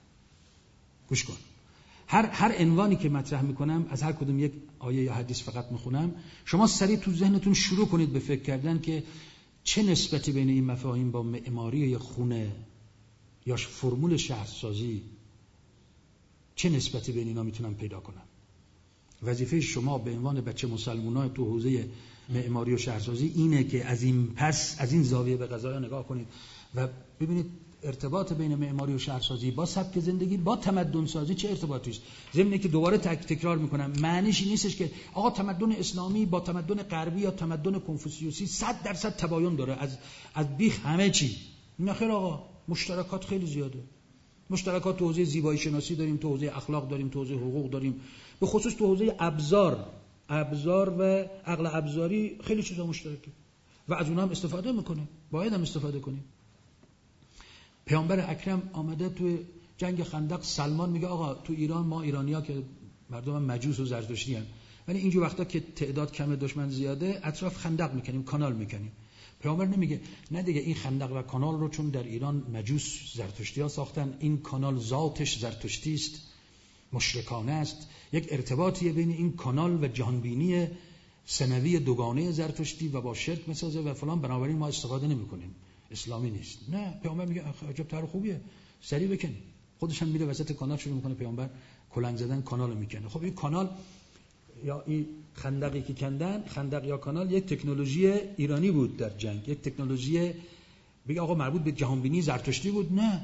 گوش کن. هر عنوانی که مطرح میکنم، از هر کدوم یک آیه یا حدیث فقط میخونم، شما سریع تو ذهنتون شروع کنید به فکر کردن که چه نسبتی بین این مفاهیم با معماری یا خونه یا فرمول شهرسازی، چه نسبتی بین اینا میتونم پیدا کنم. وظیفه شما به عنوان بچه مسلمانان تو حوزه معماری و شهرسازی اینه که از این زاویه به قضایا نگاه کنید و ببینید ارتباط بین معماری و شهرسازی با سبک زندگی، با تمدن سازی چه ارتباطی است. ضمن که دوباره تکرار میکنم، معنیش این نیستش که آقا تمدن اسلامی با تمدن غربی یا تمدن کنفوسیوسی 100% تباین داره از بیخ همه چی. نه خیر آقا، مشترکات خیلی زیاده. مشترکات تو حوزه زیبایی شناسی داریم، تو حوزه اخلاق داریم، تو حوزه حقوق داریم، به خصوص تو حوزه ابزار و عقل ابزاری خیلی چیزا مشترکه و از اونها هم استفاده میکنیم، باید هم استفاده کنیم. پیامبر اکرم آمده تو جنگ خندق، سلمان میگه آقا تو ایران ما ایرانی‌ها که مردم مجوس و زرتشتی هستن، ولی اینجور وقتا که تعداد کمه دشمن زیاده اطراف خندق میکنیم، کانال میکنیم. پیامبر نمیگه نه دیگه این خندق و کانال رو چون در ایران مجوس زرتشتی ها ساختن، این کانال ذاتش زرتشتی است، مشرکانه است. یک ارتباطیه بین این کانال و جهانبینی سنوی دوگانه زرتشتی و با شرک میسازه و فلان، بنابراین ما استفاده نمیکنیم، اسلامی نیست. نه، پیامبر میگه عجب طرح خوبیه، سریع بکن. خودش هم میره وسط کانال شروع میکنه پیامبر کلنگ زدن، کانال میکنه. خب این کانال یا این خندقی که کندن، خندق یا کانال، یک تکنولوژی ایرانی بود در جنگ، یک تکنولوژی بگه آقا مربوط به جهانبینی زرتشتی بود؟ نه،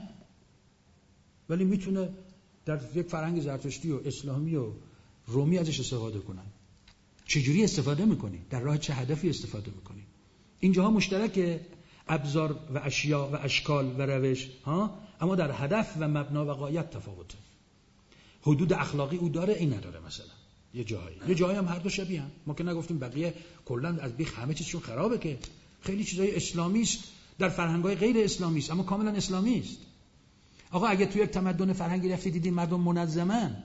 ولی میتونه در یک فرهنگ زرتشتی و اسلامی و رومی ازش استفاده کنن. چجوری استفاده میکنی؟ در راه چه هدفی استفاده میکنی؟ اینجاها مشترک ابزار و اشیاء و اشکال و روش ها، اما در هدف و مبنا و غایت تفاوته. حدود اخلاقی او داره، این نداره. مثلا یه جایی هم هر دو شبیه هم. ما که نگفتیم بقیه کلا از بیخ همه چیزشون خرابه، که خیلی چیزای اسلامی است در فرهنگ‌های غیر اسلامی است اما کاملا اسلامی است. آقا اگه توی یک تمدن فرهنگی رفتی دیدین مردم منظمن،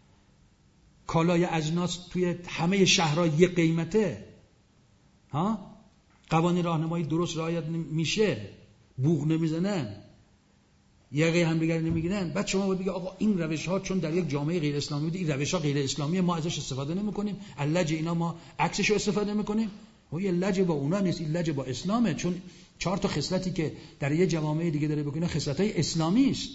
کالای اجناس توی همه شهرها یک قیمته، ها، قوانین راهنمایی درست رعایت میشه، بوق نمیزنن، یقه هم دیگر نمیگیرن، بعد شما باید بگی آقا این روش ها چون در یک جامعه غیر اسلامی بوده، این روش ها غیر اسلامیه، ما ازش استفاده نمیکنیم، اللج اینا ما عکسش رو استفاده میکنیم. و یه لج با اونا نیست، این لج با اسلامه، چون 4 تا خصلتی که در یه جوامع دیگه داره بکنه خصلتای اسلامی است.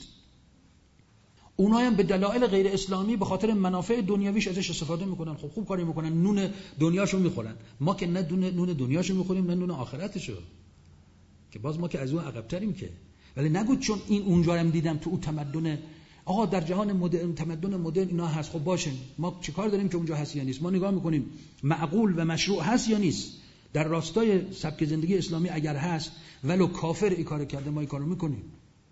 اونا هم به دلایل غیر اسلامی به خاطر منافع دنیویش ازش استفاده میکنن. خب خوب کاری میکنن، نون دنیاشو میخورن. ما که نه نون دنیاشو میخوریم نه نون آخرتشو، که باز ما که از اون عقب‌تریم که. ولی نگو چون این اونجا هم دیدم تو اون تمدن، آقا در جهان مدرن، تمدن مدرن اینا هست، خب باشه، ما چیکار داریم که اونجا هست یا نیست؟ ما نگاه میکنیم معقول و مشروع هست یا نیست. در راستای سبک زندگی اسلامی اگر هست، ولو کافر این کارو کرده، ما این کارو میکنیم.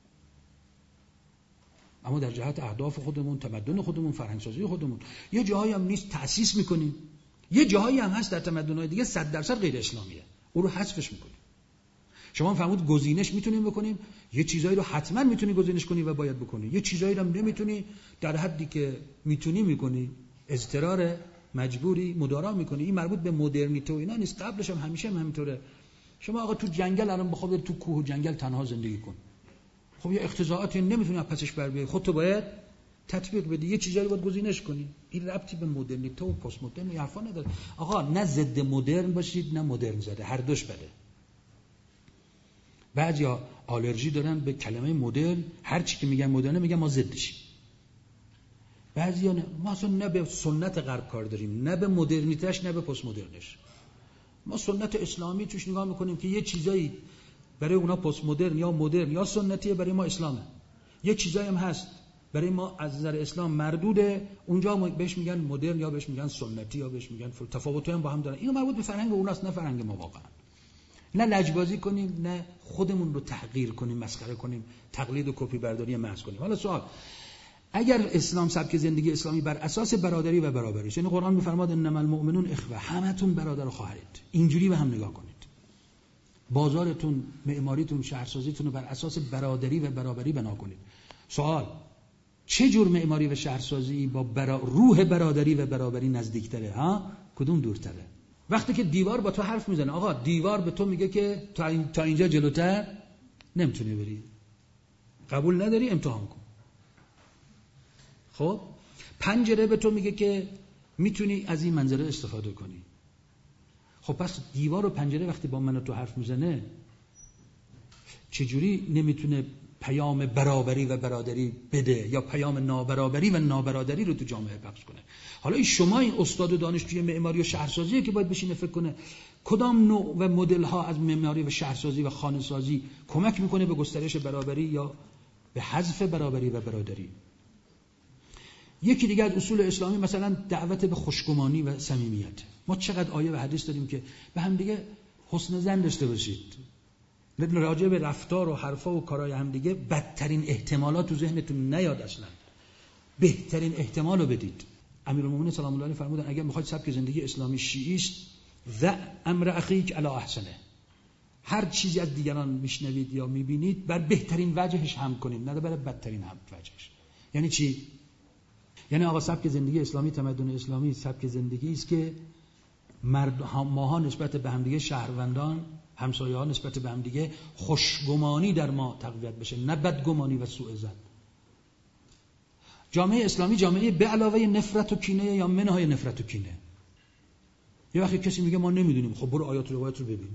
اما در جهت اهداف خودمون، تمدن خودمون، فرهنگسازی خودمون، یه جاهایی هم نیست تأسیس میکنیم، یه جاهایی هم هست در تمدن‌های دیگه 100% غیر اسلامیه، اون رو حذفش میکنیم. شما فهمید گزینش میتونیم بکنیم، یه چیزایی رو حتما میتونی گزینش کنی و باید بکنی، یه چیزایی رو نمیتونی، در حدی که میتونی میکنی، اضطرار مجبوری مدارا میکنی. این مربوط به مدرنیته و اینا نیست، قبلش هم همیشه همینطوره. شما آقا تو جنگل الان بخواد تو کوه و جنگل تنها زندگی کن، خب یه اختزاعاتی نمیتونی از پسش بر بیای، خودت باید تطبیق بدی، یه چیزایی رو باید گزینش کنی. این ربطی به مدرنیته و پست مدرن و حرفا نداره. آقا نه ضد مدرن باشید نه مدرن زده، هر دوش بده. بعضیا آلرژی دارن به کلمه مدرن، هر چی که میگن مدرنه میگن ما ضدشیم. بعضیا نه، ما اصلا نه به سنت غرب کار داریم، نه به مدرنیتش نه به پست مدرنش. ما سنت اسلامی توش نگاه میکنیم که یه چیزایی برای اونا پست مدرن یا مدرن یا سنتیه، برای ما اسلامه. یه چیزایی هم هست برای ما از نظر اسلام مردوده، اونجا بهش میگن مدرن یا بهش میگن سنتی یا بهش میگن تفاوت‌ها هم با هم دارن. اینو مربوط به فرهنگ اوناست نه فرهنگ ما واقعا. نه لجبازی کنیم نه خودمون رو تحقیر کنیم، مسخره کنیم، تقلید و کپی برداری محض کنیم. حالا سوال، اگر اسلام سبک زندگی اسلامی بر اساس برادری و برابری، یعنی قرآن میفرماد انما المؤمنون اخوه، همتون برادر و خواهرید، اینجوری به هم نگاه کنید. بازارتون، معماریتون، شهرسازیتون رو بر اساس برادری و برابری بنا کنید. سوال، چه جور معماری و شهرسازی با روح برادری و برابری نزدیکتره؟ ها، کدوم دورتره؟ وقتی که دیوار با تو حرف میزنه، آقا دیوار به تو میگه که تا اینجا جلوتر نمیتونی بری، قبول نداری امتحان کن. خب پنجره به تو میگه که میتونی از این منظره استفاده کنی. خب پس دیوار و پنجره وقتی با من و تو حرف میزنه چجوری نمیتونه پیام برابری و برادری بده یا پیام نابرابری و نابرادری رو تو جامعه پخش کنه؟ حالا این شما این استاد و دانشجوی معماری و شهرسازیه که باید بشینه فکر کنه کدام نوع و مدل ها از معماری و شهرسازی و خانه سازی کمک میکنه به گسترش برابری یا به حذف برابری و برادری. یکی دیگه از اصول اسلامی مثلا دعوت به خوشگمانی و صمیمیت. ما چقدر آیه و حدیث داریم که به هم دیگه حسن ظن داشته باشید، راجع به رفتار و حرفا و کارهای هم دیگه بدترین احتمالات تو ذهنتون نیاد، اصلا بهترین احتمال رو بدید. امیرالمومنین سلام الله علیه فرمودن اگر میخواید سبک زندگی اسلامی شیعی است، ذ امر اخیک علی احسنه، هر چیزی از دیگران میشنوید یا میبینید بر بهترین وجهش هم کنید، نه بر بدترین هم وجهش. یعنی چی؟ یعنی آقا سبک زندگی اسلامی، تمدن اسلامی سبک زندگی است که ماها نسبت به همدیگه، شهروندان همسایه ها نسبت به همدیگه خوشگمانی در ما تقویت بشه، نه بدگمانی و سوء ظن. جامعه اسلامی جامعه به علاوه نفرت و کینه یا منهای نفرت و کینه. یه وقتی کسی میگه ما نمیدونیم، خب برو آیات و روایات رو ببین.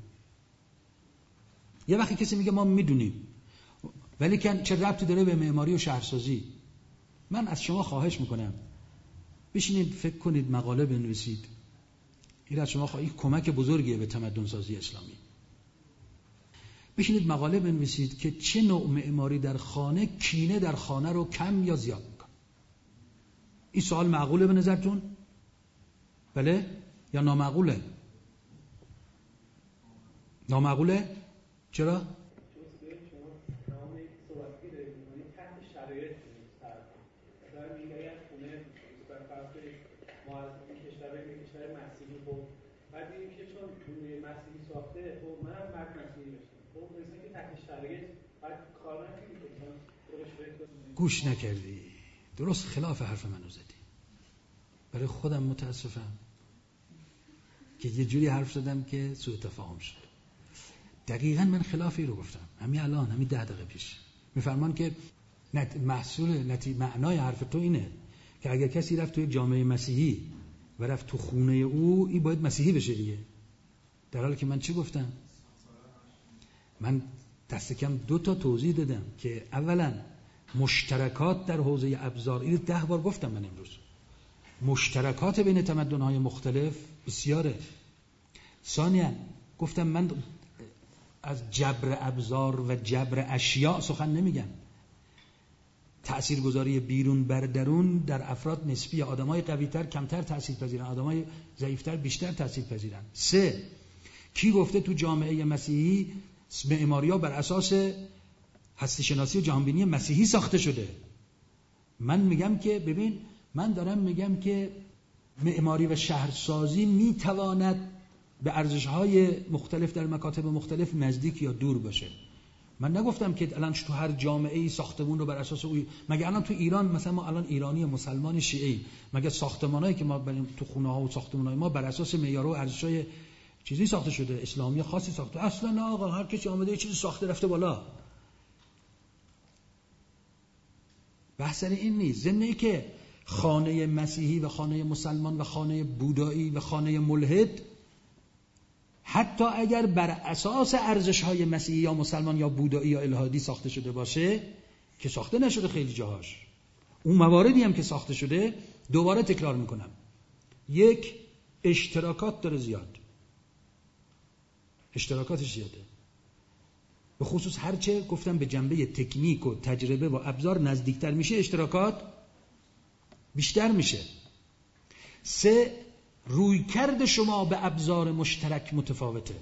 یه وقتی کسی میگه ما میدونیم، ولی چه ربطی داره به معماری و شهرسازی؟ من از شما خواهش میکنم بشینید فکر کنید، مقاله بنویسید. این از شما این کمک بزرگیه به تمدن سازی اسلامی. بشینید مقاله بنویسید که چه نوع معماری در خانه کینه در خانه رو کم یا زیاد میکنه. این سوال معقوله به نظرتون؟ بله یا نامعقوله؟ نامعقوله؟ چرا؟ گوش نکردی، درست خلاف حرف منو زدی. برای خودم متاسفم که یه جوری حرف زدم که سوء تفاهم شد. دقیقاً من خلافی رو گفتم، همین الان، همین 10 دقیقه پیش. میفرمان که معنای حرف تو اینه که اگر کسی رفت توی جامعه مسیحی و رفت تو خونه او، این باید مسیحی بشه دیگه. در حالی که من چی گفتم؟ من دست کم 2 تا توضیح دادم که اولا مشترکات در حوزه ابزار، این 10 بار گفتم من امروز، مشترکات بین تمدن‌های مختلف بسیاره. ثانیا گفتم من از جبر ابزار و جبر اشیاء سخن نمیگم. تأثیرگذاری بیرون بر درون در افراد نسبی، آدمای قوی‌تر کمتر تأثیر پذیرن، آدمای ضعیف‌تر بیشتر تأثیر پذیرن. 3 کی گفته تو جامعه مسیحی معماری‌ها بر اساس هستی شناسی و جهانبینی مسیحی ساخته شده؟ من میگم که ببین، من دارم میگم که معماری و شهرسازی میتواند به ارزش‌های مختلف در مکاتب مختلف نزدیک یا دور باشه. من نگفتم که الان تو هر جامعه‌ای ساختمون رو بر اساس او، مگه الان تو ایران مثلا ما الان ایرانی مسلمان شیعی، مگه ساختمانایی که ما تو خونه‌ها و ساختمان‌های ما بر اساس معیار و ارزش‌های چیزی ساخته شده، اسلامی خاصی ساخته؟ اصلا نه آقا، هر کسی اومده یه چیزی ساخته رفته بالا. بحث این نیست. ضمن که خانه مسیحی و خانه مسلمان و خانه بودایی و خانه ملحد حتی اگر بر اساس ارزش‌های مسیحی یا مسلمان یا بودایی یا الحادی ساخته شده باشه، که ساخته نشده خیلی جاهاش، اون مواردی هم که ساخته شده، دوباره تکرار میکنم، 1 اشتراکات داره زیاد، اشتراکاتش زیاده، به خصوص هرچه گفتم به جنبه تکنیک و تجربه و ابزار نزدیکتر میشه اشتراکات بیشتر میشه. 3 رویکرد شما به ابزار مشترک متفاوته.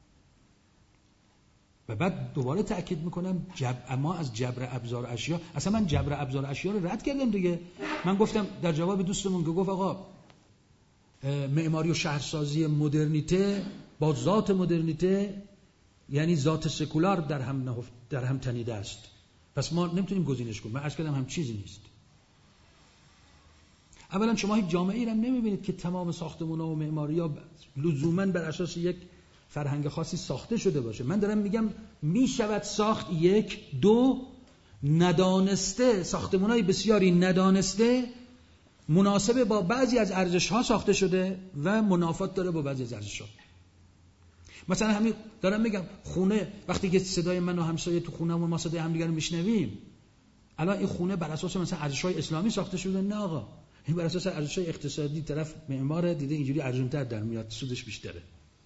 و بعد دوباره تأکید میکنم اما از جبر ابزار اشیا، اصلا من جبر ابزار اشیا رو رد کردم دیگه. من گفتم در جواب دوستمون که گفت آقا معماری و شهرسازی مدرنیته با ذات مدرنیته یعنی ذات سکولار در هم تنیده است، پس ما نمیتونیم گزینش کنیم. من عرض کردم هم چیزی نیست. اولا شما هیچ جامعه‌ای را نمیبینید که تمام ساختمان‌ها و معماری‌ها لزوماً بر اساس یک فرهنگ خاصی ساخته شده باشه. من دارم میگم میشود ساخت. 1 2 ندانسته، ساختمان‌های بسیاری ندانسته مناسب با بعضی از ارزش‌ها ساخته شده و منافات داره با بعضی از ارزش‌ها. مثلا همین دارم میگم خونه، وقتی که صدای من و همسایه تو خونه‌مون ما صدای همدیگر رو میشنویم، الان این خونه بر اساس مثلا ارزش‌های اسلامی ساخته شده؟ نه آقا، این بر اساس ارزش‌های اقتصادی. طرف معمار دیده اینجوری ارزان‌تر در میاد، سودش بیشتره.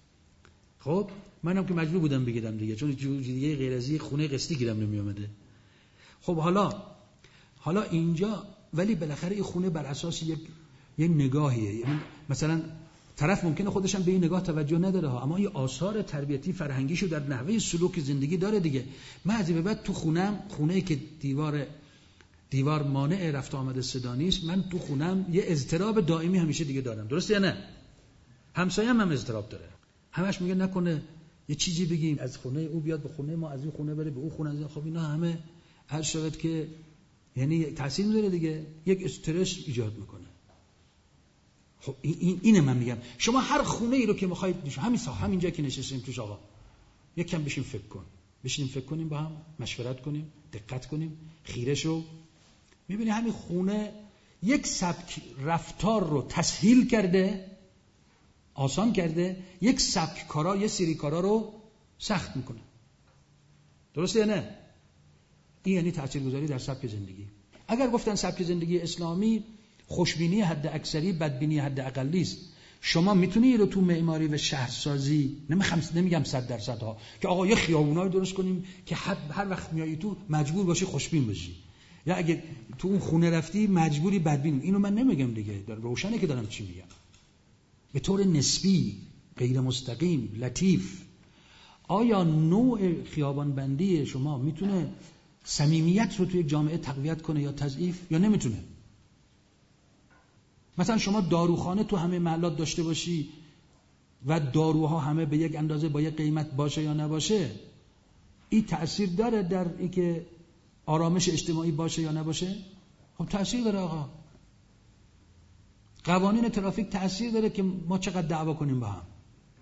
خب منم که مجبور بودم بگیرم دیگه، چون دیگه غیر از این خونه قسطی گیرم نمیومده. خب حالا اینجا ولی بالاخره این خونه بر اساس یک نگاهیه. یعنی مثلا طرف ممکنه خودش هم به این نگاه توجه نداره ها، اما این آثار تربیتی فرهنگیشو در نحوه سلوک زندگی داره دیگه. من از این بعد تو خونه‌ای که دیوار مانع رفت آمد صدا نیست، من تو خونم یه اضطراب دائمی همیشه دیگه دارم. درسته یا نه؟ همسایه‌م هم اضطراب داره، همش میگه نکنه یه چیزی بگیم از خونه او بیاد به خونه ما، از این خونه بره به اون خونه. خب اینا همه هر شاید که یعنی تاثیر میذاره دیگه، یک استرس ایجاد میکنه. خب اینه من میگم شما هر خونه ای رو که میخواید همینجا که نشستیم توش آقا یک کم بشینیم فکر کنیم با هم مشورت کنیم، دقت کنیم، خیره شو. میبینی همین خونه یک سبک رفتار رو تسهیل کرده، آسان کرده، یک سبک کارا، یه سری کارا رو سخت میکنه. درسته یا نه؟ این یعنی تاثیرگذاری در سبک زندگی. اگر گفتن سبک زندگی اسلامی خوشبینی حد اکثری، بدبینی حد اقلی است، شما میتونی رو تو معماری و شهرسازی، نمیگم 100% ها، که آقا یه خیابونایی درست کنیم که هر وقت میای تو مجبور باشی خوشبین باشی، یا اگه تو اون خونه رفتی مجبوری بدبین. اینو من نمیگم دیگه، روشنه که دارم چی میگم. به طور نسبی، غیر مستقیم، لطیف. آیا نوع خیابانبندی شما میتونه صمیمیت رو توی جامعه تقویت کنه یا تضعیف، یا نمیتونه؟ مثلا شما داروخانه تو همه محلات داشته باشی و داروها همه به یک اندازه با یک قیمت باشه یا نباشه، این تأثیر داره در اینکه آرامش اجتماعی باشه یا نباشه؟ خب تأثیر داره آقا. قوانین ترافیک تأثیر داره که ما چقدر دعوا کنیم با هم.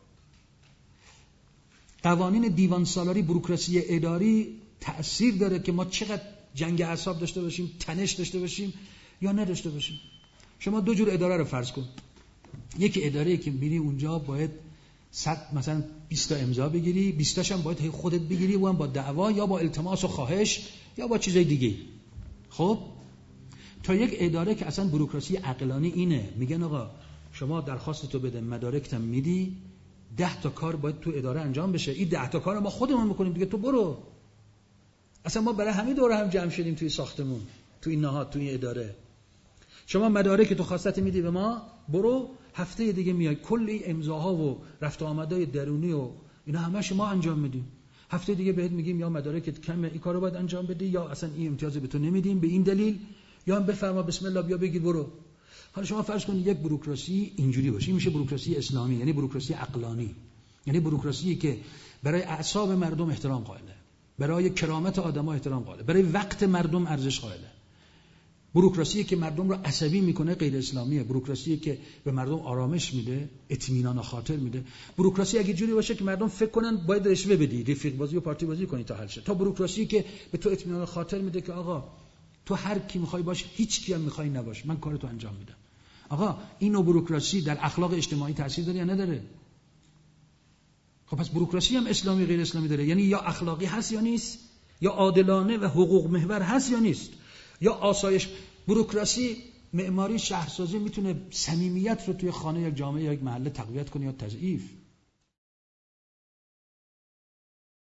قوانین دیوان سالاری، بوروکراسی اداری تأثیر داره که ما چقدر جنگ اعصاب داشته باشیم، تنش داشته باشیم یا نداشته باشیم. شما 2 جور اداره رو فرض کن. یکی اداره که میری اونجا باید مثلا 20 تا امضا بگیری، 20 تاش هم باید خودت بگیری، و هم با دعوا یا با التماس و خواهش یا با چیزای دیگه. خب تا یک اداره که اصلا بوروکراسی عقلانی اینه، میگن آقا شما درخواستتو بده، مدارکتم میدی، 10 تا کار باید تو اداره انجام بشه، این 10 تا کار ما خودمون میکنیم دیگه، تو برو. اصلا ما برای همین دوره هم جمع شدیم توی ساختمون، توی نهاد، توی اداره. شما مدارک تو خواستت میدی به ما، برو هفته دیگه میای کلی امضاها و رفت و آمدهای درونی و اینا همه شما انجام میدیم. هفته دیگه بهت میگیم یا مدارکت کمه، این کارو باید انجام بدی، یا اصلا این امتیاز به تو نمیدیم به این دلیل، یا هم بفرما بسم الله بیا بگیر برو. حالا شما فرض کنید یک بوروکراسی اینجوری باشه، این میشه بوروکراسی اسلامی، یعنی بوروکراسی عقلانی، یعنی بوروکراسی که برای اعصاب مردم احترام قائله، برای کرامت آدم‌ها احترام قائله، برای وقت مردم ارزش قائله. بوروکراسی که مردم رو عصبی میکنه غیر اسلامیه. بوروکراسی که به مردم آرامش میده، اطمینان خاطر میده. بوروکراسی اگه جوری باشه که مردم فکر کنن باید رشوه بدی، رفیق بازی و پارتی بازی کنی تا حل شه، تا بوروکراسی که به تو اطمینان خاطر میده که آقا تو هر کی میخوای باش، هیچ کی هم میخوای نباش، من کارتو انجام میدم. آقا این نوع بوروکراسی در اخلاق اجتماعی تاثیر داره یا نداره؟ خب پس بوروکراسی هم اسلامی غیر اسلامی داره، یعنی یا اخلاقی هست یا نیست، یا عادلانه و حقوق محور هست یا نیست، یا آسایش. بوروکراسی معماری شهرسازی میتونه صمیمیت رو توی خانه یک جامعه یا یک محله تقویت کنه یا تضعیف.